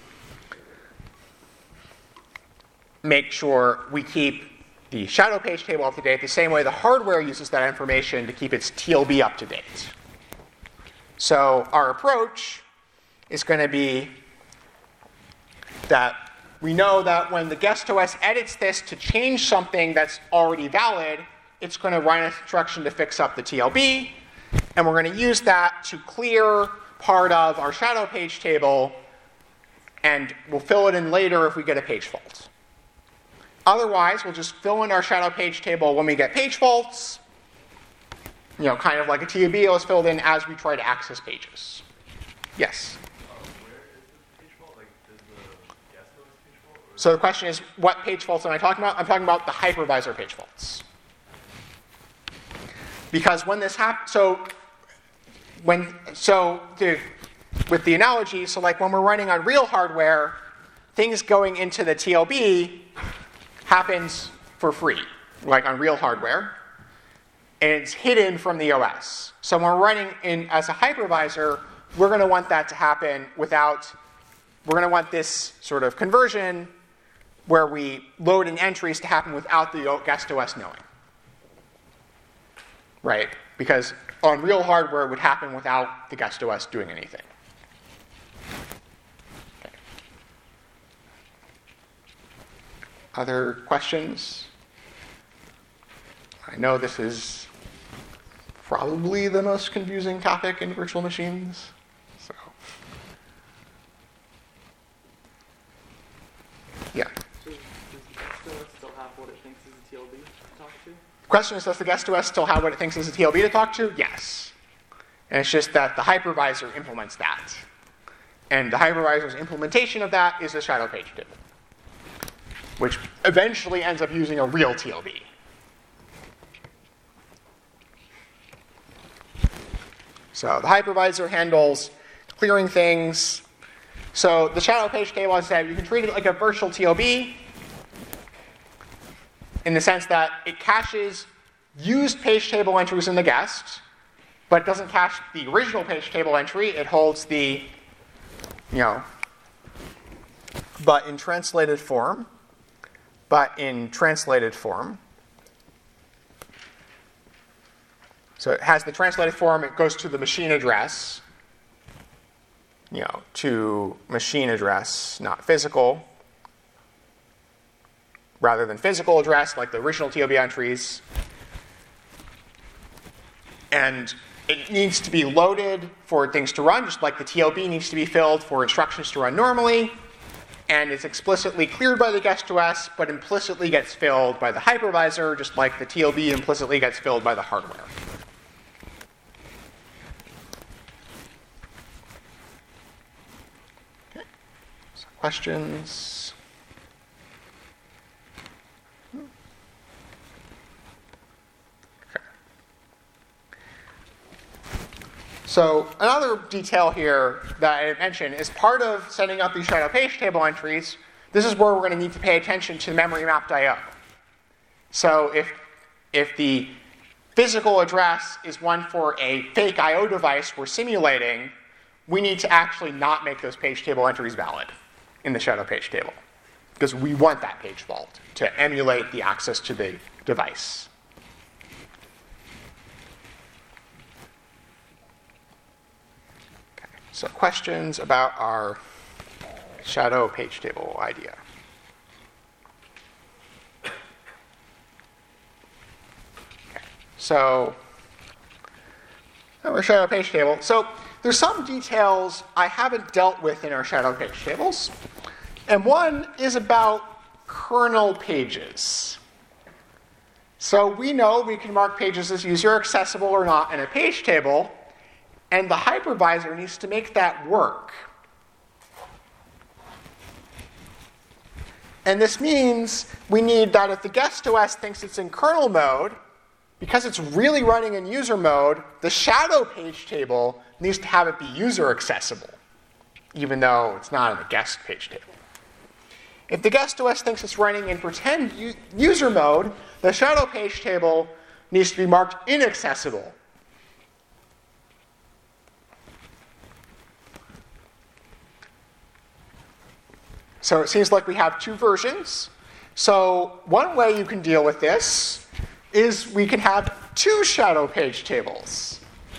make sure we keep the shadow page table up to date the same way the hardware uses that information to keep its T L B up to date. So our approach is going to be that we know that when the guest O S edits this to change something that's already valid, it's going to run an instruction to fix up the T L B, and we're going to use that to clear part of our shadow page table, and we'll fill it in later if we get a page fault. Otherwise, we'll just fill in our shadow page table when we get page faults, you know, kind of like a T L B is filled in as we try to access pages. Yes? So the question is, what page faults am I talking about? I'm talking about the hypervisor page faults. Because when this happens, so when so to, with the analogy, so like when we're running on real hardware, things going into the T L B happens for free, like on real hardware. and it's hidden from the O S. So when we're running in as a hypervisor, we're going to want that to happen without, we're going to want this sort of conversion where we load in entries to happen without the guest O S knowing. Right? Because on real hardware, it would happen without the guest O S doing anything. Okay. Other questions? I know this is probably the most confusing topic in virtual machines. So, yeah. So does the guest O S still have what it thinks is a T L B to talk to? Question is, does the guest O S still have what it thinks is a T L B to talk to? Yes. And it's just that the hypervisor implements that. And the hypervisor's implementation of that is a shadow page table, which eventually ends up using a real T L B. So the hypervisor handles clearing things. So the shadow page table, as I said, you can treat it like a virtual T L B in the sense that it caches used page table entries in the guest, but it doesn't cache the original page table entry. It holds the, you know, but in translated form, but in translated form. So it has the translated form, it goes to the machine address, you know, to machine address, not physical, rather than physical address like the original T L B entries. And it needs to be loaded for things to run, just like the T L B needs to be filled for instructions to run normally. And it's explicitly cleared by the guest O S, but implicitly gets filled by the hypervisor, just like the T L B implicitly gets filled by the hardware. Okay. So questions? So another detail here that I mentioned is part of setting up these shadow page table entries. This is where we're going to need to pay attention to memory mapped I O. So if, if the physical address is one for a fake I O device we're simulating, we need to actually not make those page table entries valid in the shadow page table, because we want that page fault to emulate the access to the device. So questions about our shadow page table idea? Okay. So our shadow page table. So there's some details I haven't dealt with in our shadow page tables. And one is about kernel pages. So we know we can mark pages as user accessible or not in a page table. And the hypervisor needs to make that work. And this means we need that if the guest O S thinks it's in kernel mode, because it's really running in user mode, the shadow page table needs to have it be user accessible, even though it's not in the guest page table. If the guest O S thinks it's running in pretend u- user mode, the shadow page table needs to be marked inaccessible. So it seems like we have two versions. So one way you can deal with this is we can have two shadow page tables.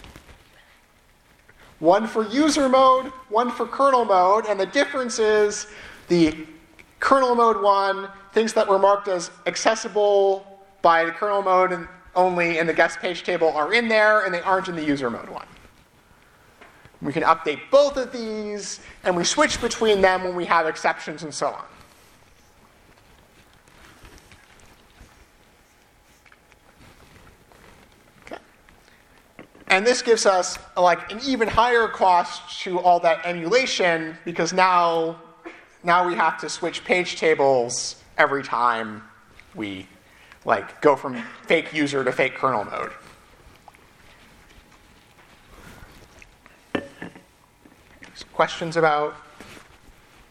One for user mode, one for kernel mode, and the difference is the kernel mode one, things that were marked as accessible by the kernel mode and only in the guest page table are in there, and they aren't in the user mode one. We can update both of these, and we switch between them when we have exceptions and so on. Okay. And this gives us like an even higher cost to all that emulation, because now, now we have to switch page tables every time we like go from fake user to fake kernel mode. Questions about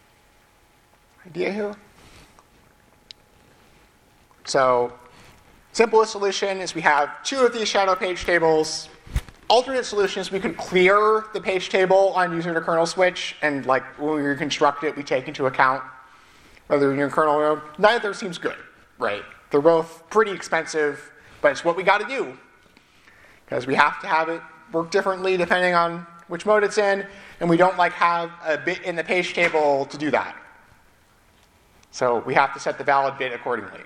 idea here? So Simplest solution is we have two of these shadow page tables. Alternate solution is we could clear the page table on user to kernel switch, and like when we reconstruct it, we take into account whether you're in kernel mode. Neither of those seems good, right? They're both pretty expensive, but it's what we got to do because we have to have it work differently depending on which mode it's in, and we don't like have a bit in the page table to do that. So we have to set the valid bit accordingly.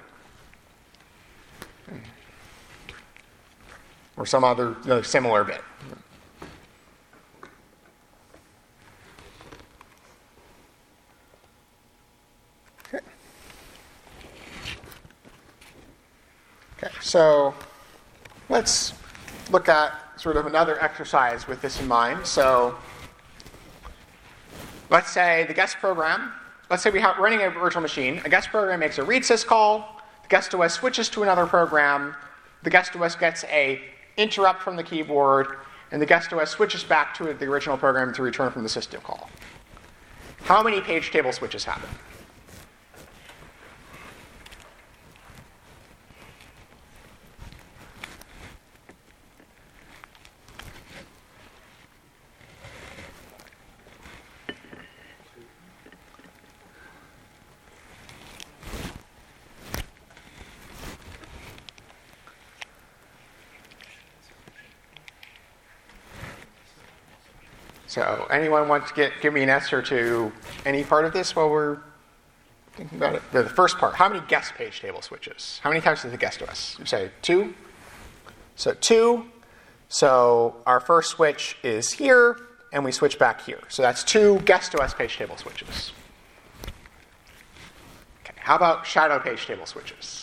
Or some other you know, similar bit. Okay. Okay, so let's look at sort of another exercise with this in mind. So let's say the guest program, let's say we have running a virtual machine, a guest program makes a read sys call, the guest O S switches to another program, the guest O S gets a interrupt from the keyboard, and the guest O S switches back to the original program to return from the system call. How many page table switches happen? So anyone want to get, give me an answer to any part of this while we're thinking about it? The first part, how many guest page table switches? How many times does the guest O S? You say two? So two. So our first switch is here, and we switch back here. So that's two guest O S page table switches. Okay, how about shadow page table switches?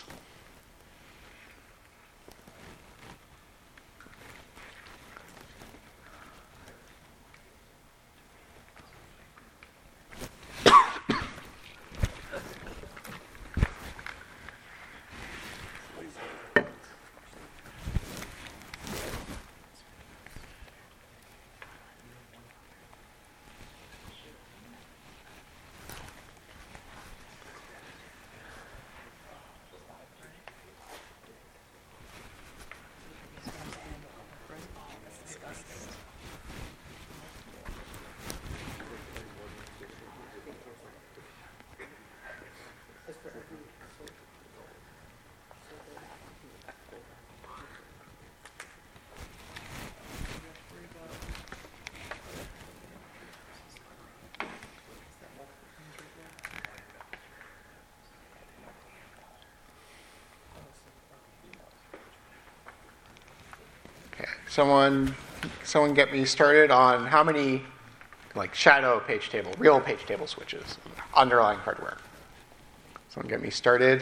Someone, someone get me started on how many, like shadow page table, real page table switches, underlying hardware. Someone get me started.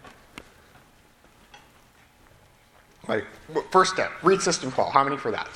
Like first step, read system call. How many for that?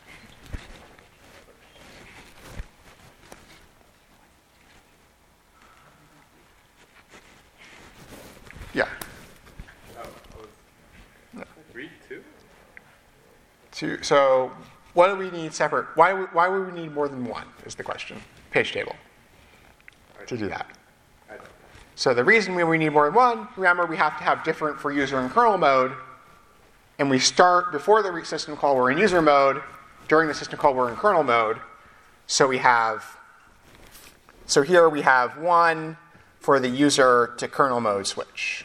Yeah. Oh, I was, read two? To, so what do we need separate? Why, why would we need more than one is the question. Page table to do that. I don't know. So the reason we need more than one, remember we have to have different for user and kernel mode. And we start, before the system call, we're in user mode. During the system call, we're in kernel mode. So we have, so here we have one for the user to kernel mode switch.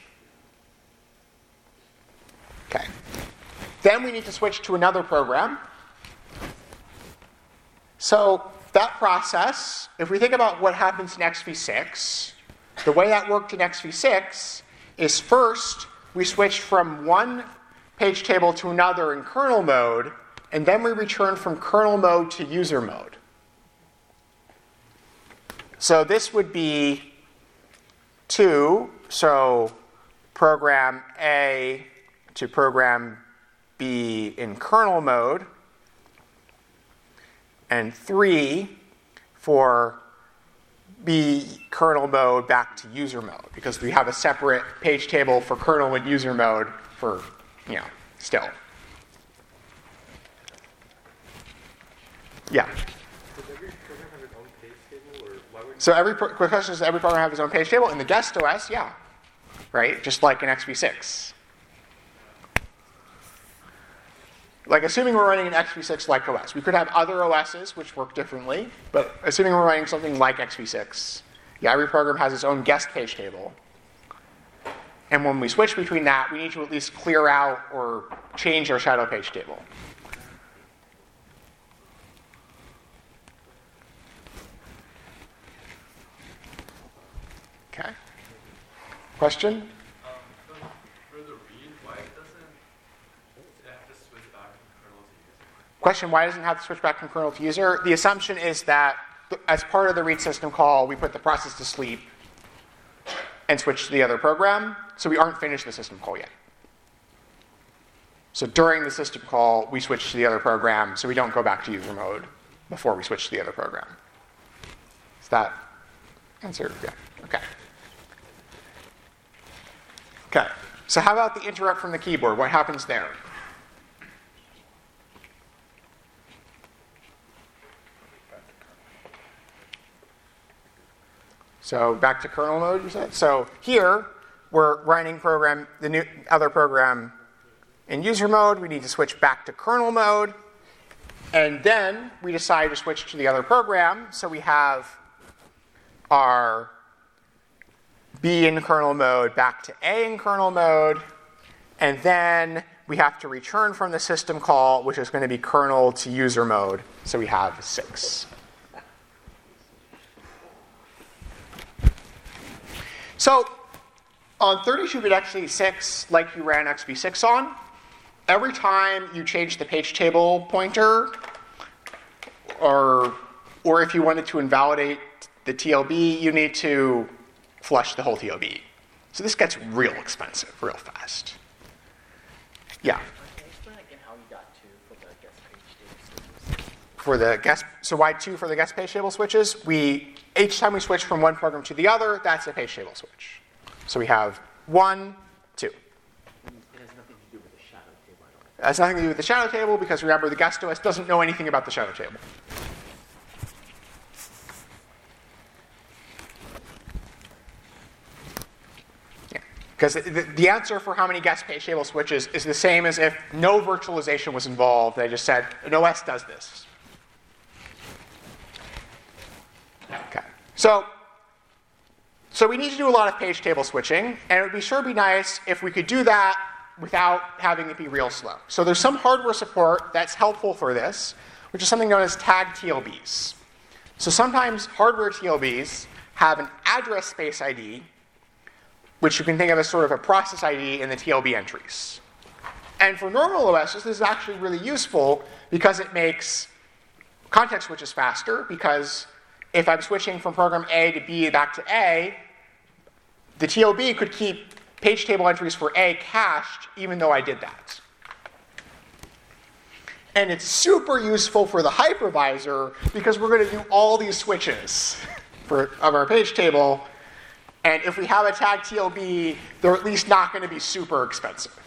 Okay. Then we need to switch to another program. So that process, if we think about what happens in X V six, the way that worked in X V six is first we switched from one page table to another in kernel mode, and then we return from kernel mode to user mode. So this would be two, so program A to program B in kernel mode, and three for B kernel mode back to user mode, because we have a separate page table for kernel and user mode for, you know, still. Yeah. Does every program have its own page table, or why would So every pro- quick question is, does every program have its own page table? In the guest O S, yeah. Right? Just like in X V six. like assuming we're running an x v six like O S. We could have other O Ss which work differently, but assuming we're running something like x v six, yeah, every program has its own guest page table. And when we switch between that, we need to at least clear out or change our shadow page table. Okay. Question? Um, for, for the read, why doesn't it have to switch back from kernel to user? Question, why doesn't it have to switch back from kernel to user? The assumption is that as part of the read system call, we put the process to sleep and switch to the other program. So we aren't finished the system call yet. So during the system call, we switch to the other program, so we don't go back to user mode before we switch to the other program. Is that answer? Yeah. Okay. Okay. So how about the interrupt from the keyboard? What happens there? So back to kernel mode, you said? So here, we're running program, the new other program in user mode. We need to switch back to kernel mode. And then we decide to switch to the other program. So we have our B in kernel mode back to A in kernel mode. And then we have to return from the system call, which is going to be kernel to user mode. So we have six. So on thirty-two bit x eighty-six, like you ran x v six on, every time you change the page table pointer, or, or if you wanted to invalidate the T L B, you need to flush the whole T L B. So this gets real expensive real fast. Yeah? Can you explain again how you got two for the guest page table switches? For the guest, so why two for the guest page table switches? We, each time we switch from one program to the other, that's a page table switch. So we have one, two. It has nothing to do with the shadow table, I don't It has nothing to do with the shadow table because remember the guest O S doesn't know anything about the shadow table. Yeah. Because the, the answer for how many guest page table switches is the same as if no virtualization was involved. They just said an O S does this. Okay. So, so we need to do a lot of page table switching, and it would be sure be nice if we could do that without having it be real slow. So there's some hardware support that's helpful for this, which is something known as tag T L Bs. So sometimes hardware T L Bs have an address space I D, which you can think of as sort of a process I D in the T L B entries. And for normal O Ss, this is actually really useful because it makes context switches faster, because if I'm switching from program A to B back to A, the T L B could keep page table entries for A cached even though I did that. And it's super useful for the hypervisor because we're going to do all these switches for, of our page table. And if we have a tag T L B, they're at least not going to be super expensive.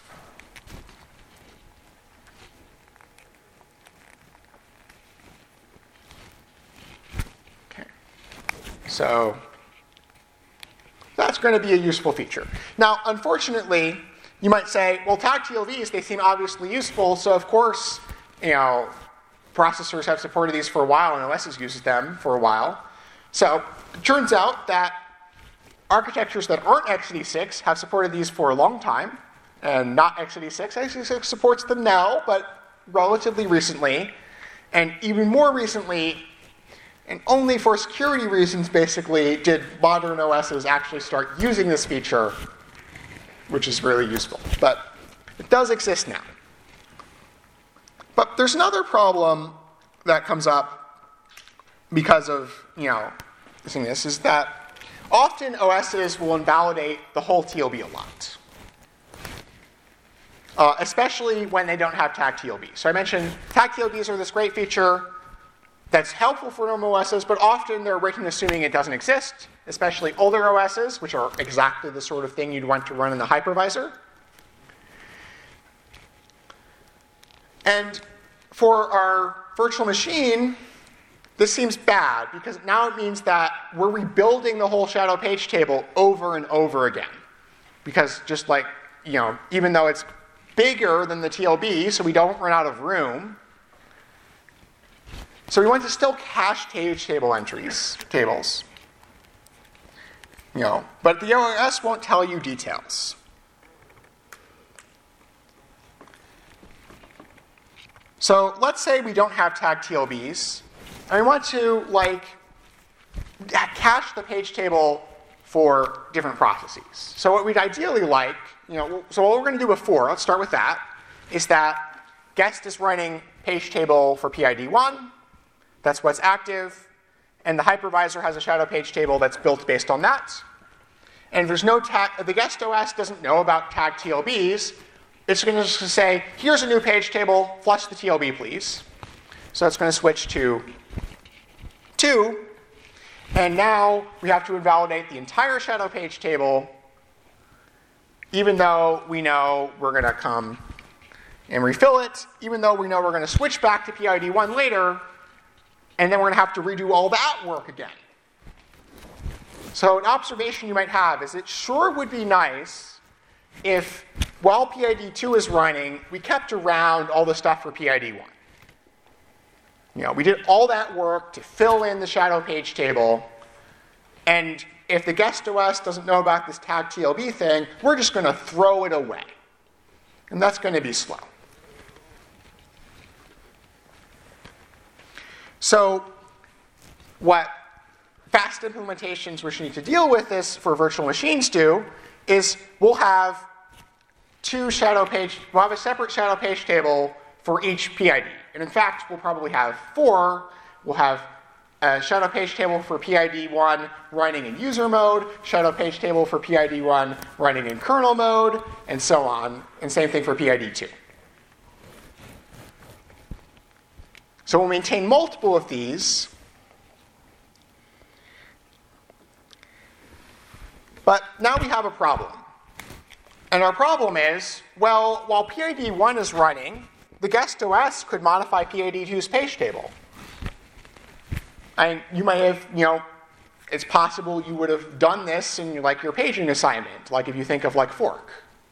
Okay. So that's going to be a useful feature. Now, unfortunately, you might say, well, tag T L Bs, they seem obviously useful, so of course, you know, processors have supported these for a while and O Ss uses them for a while. So it turns out that architectures that aren't x eighty-six have supported these for a long time, and not x eighty-six. x eighty-six supports them now, but relatively recently. And even more recently, and only for security reasons, basically, did modern O Ss actually start using this feature, which is really useful. But it does exist now. But there's another problem that comes up because of, you know, using this, is that often O Ss will invalidate the whole T L B a lot, uh, especially when they don't have tag T L B. So I mentioned tag T L Bs are this great feature that's helpful for normal O Ss, but often they're written assuming it doesn't exist, especially older O Ss, which are exactly the sort of thing you'd want to run in the hypervisor. And for our virtual machine, this seems bad, because now it means that we're rebuilding the whole shadow page table over and over again. Because just like, you know, even though it's bigger than the T L B so we don't run out of room. So we want to still cache page table entries, tables. You know, but the O S won't tell you details. So let's say we don't have tagged T L Bs, and we want to like cache the page table for different processes. So what we'd ideally like, you know, so what we're going to do before, let's start with that, is that guest is running page table for P I D one. That's what's active. And the hypervisor has a shadow page table that's built based on that. And if there's no tag, if the guest O S doesn't know about tagged T L Bs, it's going to just say, here's a new page table, flush the T L B, please. So it's going to switch to two. And now we have to invalidate the entire shadow page table, even though we know we're going to come and refill it, even though we know we're going to switch back to P I D one later, and then we're going to have to redo all that work again. So an observation you might have is it sure would be nice if, while P I D two is running, we kept around all the stuff for P I D one. You know, we did all that work to fill in the shadow page table, and if the guest O S doesn't know about this tag T L B thing, we're just going to throw it away. And that's going to be slow. So what fast implementations which need to deal with this for virtual machines do is we'll have two shadow page, we'll have a separate shadow page table for each P I D. And in fact, we'll probably have four. We'll have a shadow page table for P I D one running in user mode, shadow page table for P I D one running in kernel mode, and so on. And same thing for P I D two. So we'll maintain multiple of these. But now we have a problem. And our problem is, well, while P I D one is running, the guest O S could modify P I D two's page table. And you might have, you know, it's possible you would have done this in like your paging assignment, like if you think of like fork.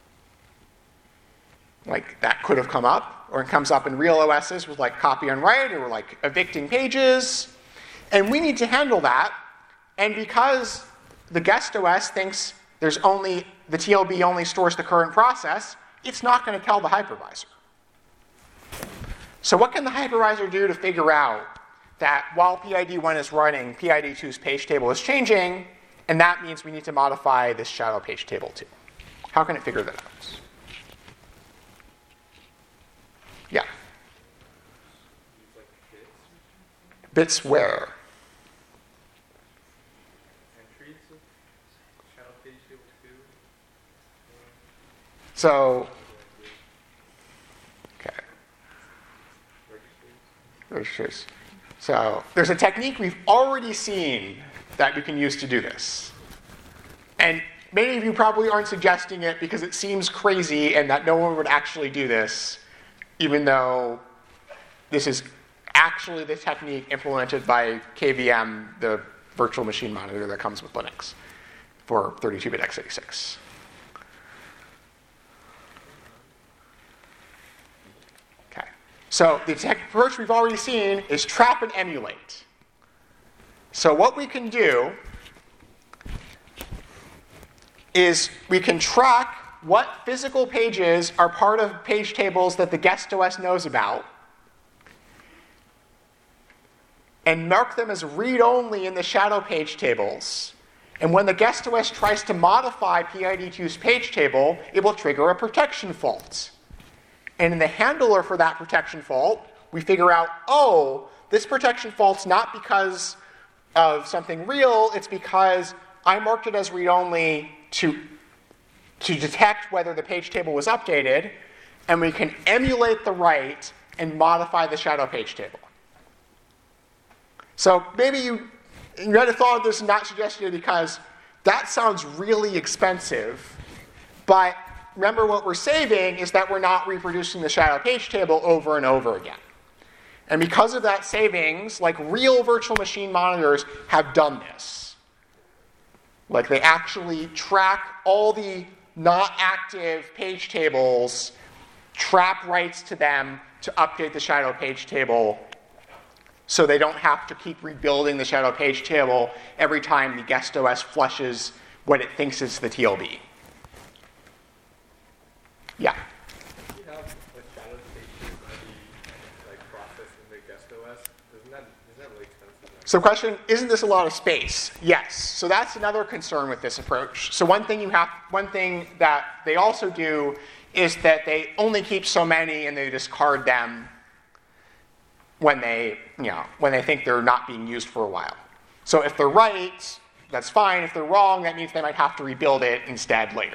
Like that could have come up, or it comes up in real O Ss with like copy and write, or like evicting pages. And we need to handle that. And because the guest O S thinks there's only, the T L B only stores the current process, it's not going to tell the hypervisor. So what can the hypervisor do to figure out that while P I D one is running, P I D two's page table is changing, and that means we need to modify this shadow page table too? How can it figure that out? Yeah. Bits where? Entries of shadow page table two. So, okay. Registers. So there's a technique we've already seen that we can use to do this. And many of you probably aren't suggesting it because it seems crazy and that no one would actually do this, even though this is actually the technique implemented by K V M, the virtual machine monitor that comes with Linux for thirty-two bit x eighty-six. Okay. So the tech approach we've already seen is trap and emulate. So what we can do is we can track what physical pages are part of page tables that the guest O S knows about and mark them as read-only in the shadow page tables. And when the guest O S tries to modify P I D two's page table, it will trigger a protection fault. And in the handler for that protection fault, we figure out, oh, this protection fault's not because of something real, it's because I marked it as read-only to, to detect whether the page table was updated, and we can emulate the write and modify the shadow page table. So maybe you, you might have thought of this and not suggested it because that sounds really expensive, but remember what we're saving is that we're not reproducing the shadow page table over and over again. And because of that savings, like real virtual machine monitors have done this. Like they actually track all the not active page tables trap writes to them to update the shadow page table so they don't have to keep rebuilding the shadow page table every time the guest O S flushes what it thinks is the T L B. Yeah? If you have a shadow page ready like process in the guest O S, isn't that isn't that really expensive? So the question, isn't this a lot of space? Yes. So that's another concern with this approach. So one thing you have, one thing that they also do is that they only keep so many and they discard them when they, you know, when they think they're not being used for a while. So if they're right, that's fine. If they're wrong, that means they might have to rebuild it instead later.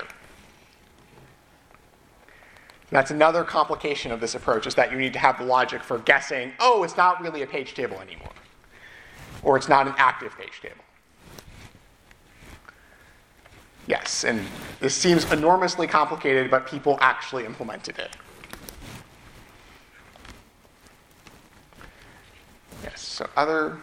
That's another complication of this approach, is that you need to have the logic for guessing, oh, it's not really a page table anymore, or it's not an active page table. Yes, and this seems enormously complicated, but people actually implemented it. Yes, so other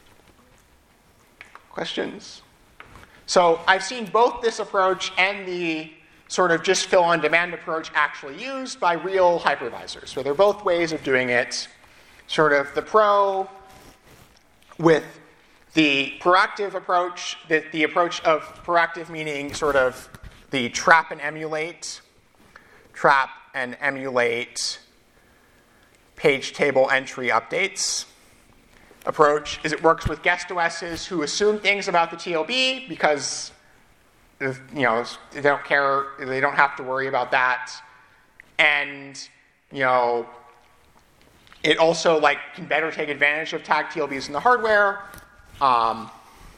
questions? So I've seen both this approach and the sort of just fill on demand approach actually used by real hypervisors. So they're both ways of doing it. Sort of the pro with the proactive approach, the, the approach of proactive meaning sort of the trap and emulate, trap and emulate page table entry updates approach is it works with guest O Ss who assume things about the T L B because you know they don't care, they don't have to worry about that, and you know it also like can better take advantage of tagged T L Bs in the hardware. Um,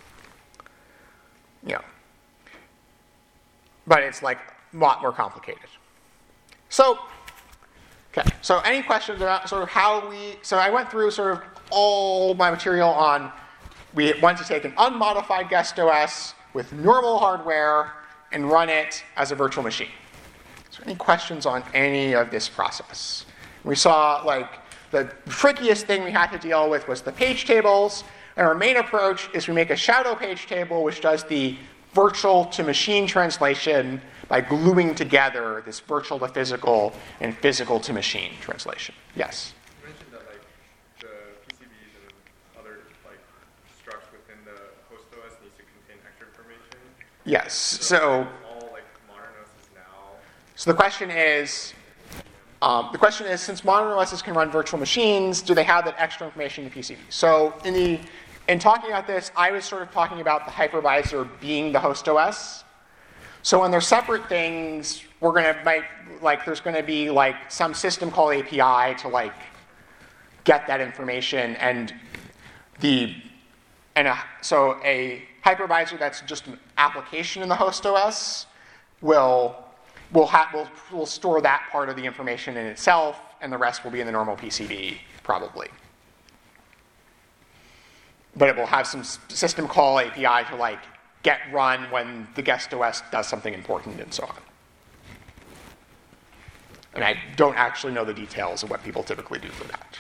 you know, but it's like a lot more complicated. So, okay. So, any questions about sort of how we? So, I went through sort of all my material on. We want to take an unmodified guest O S with normal hardware and run it as a virtual machine. Is there any questions on any of this process? We saw like the trickiest thing we had to deal with was the page tables. And our main approach is we make a shadow page table which does the virtual to machine translation by gluing together this virtual to physical and physical to machine translation. Yes? You mentioned that like the P C Bs and other like structs within the host O S needs to contain extra information. Yes. So, So, all like modern O Ss now. so the question is, um, the question is, since modern O Ss can run virtual machines, do they have that extra information in the P C B? So in the in talking about this, I was sort of talking about the hypervisor being the host O S. So when they're separate things, we're gonna make like there's gonna be like some system call A P I to like get that information, and the and a, so a hypervisor that's just an application in the host O S will will have will will store that part of the information in itself, and the rest will be in the normal P C B probably. But it will have some system call A P I to like get run when the guest O S does something important and so on. And I don't actually know the details of what people typically do for that.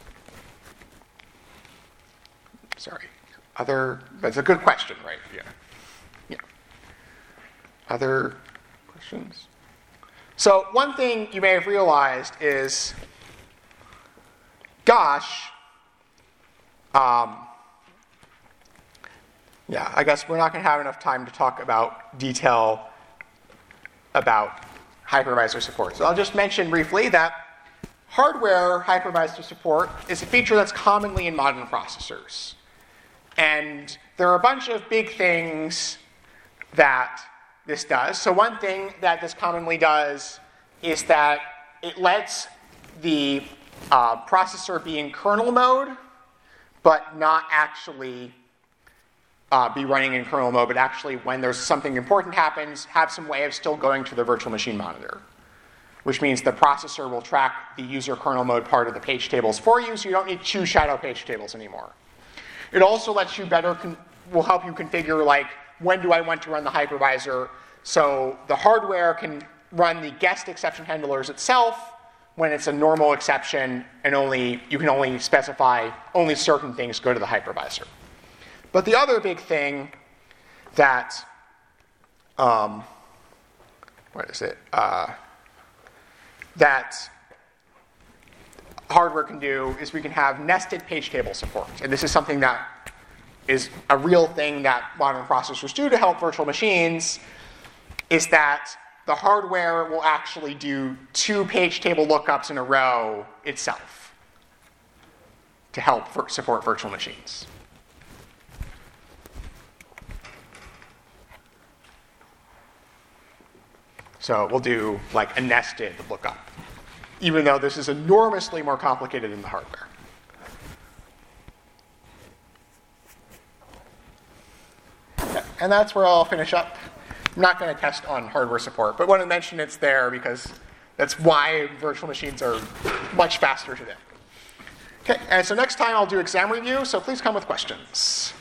Sorry. Other, that's a good question, right? Yeah. Yeah. Other questions? So one thing you may have realized is, gosh, um, yeah, I guess we're not going to have enough time to talk about detail about hypervisor support. So I'll just mention briefly that hardware hypervisor support is a feature that's commonly in modern processors. And there are a bunch of big things that this does. So one thing that this commonly does is that it lets the uh, processor be in kernel mode, but not actually Uh, be running in kernel mode, but actually when there's something important happens, have some way of still going to the virtual machine monitor, which means the processor will track the user kernel mode part of the page tables for you, so you don't need two shadow page tables anymore. It also lets you better, con- will help you configure like, when do I want to run the hypervisor, so the hardware can run the guest exception handlers itself when it's a normal exception, and only you can only specify only certain things go to the hypervisor. But the other big thing that, um, what is it? Uh, that hardware can do is we can have nested page table support. And this is something that is a real thing that modern processors do to help virtual machines, is that the hardware will actually do two page table lookups in a row itself to help vir- support virtual machines. So we'll do like a nested lookup, even though this is enormously more complicated than the hardware. And that's where I'll finish up. I'm not going to test on hardware support, but want to mention it's there because that's why virtual machines are much faster today. Okay, and so next time I'll do exam review, so please come with questions.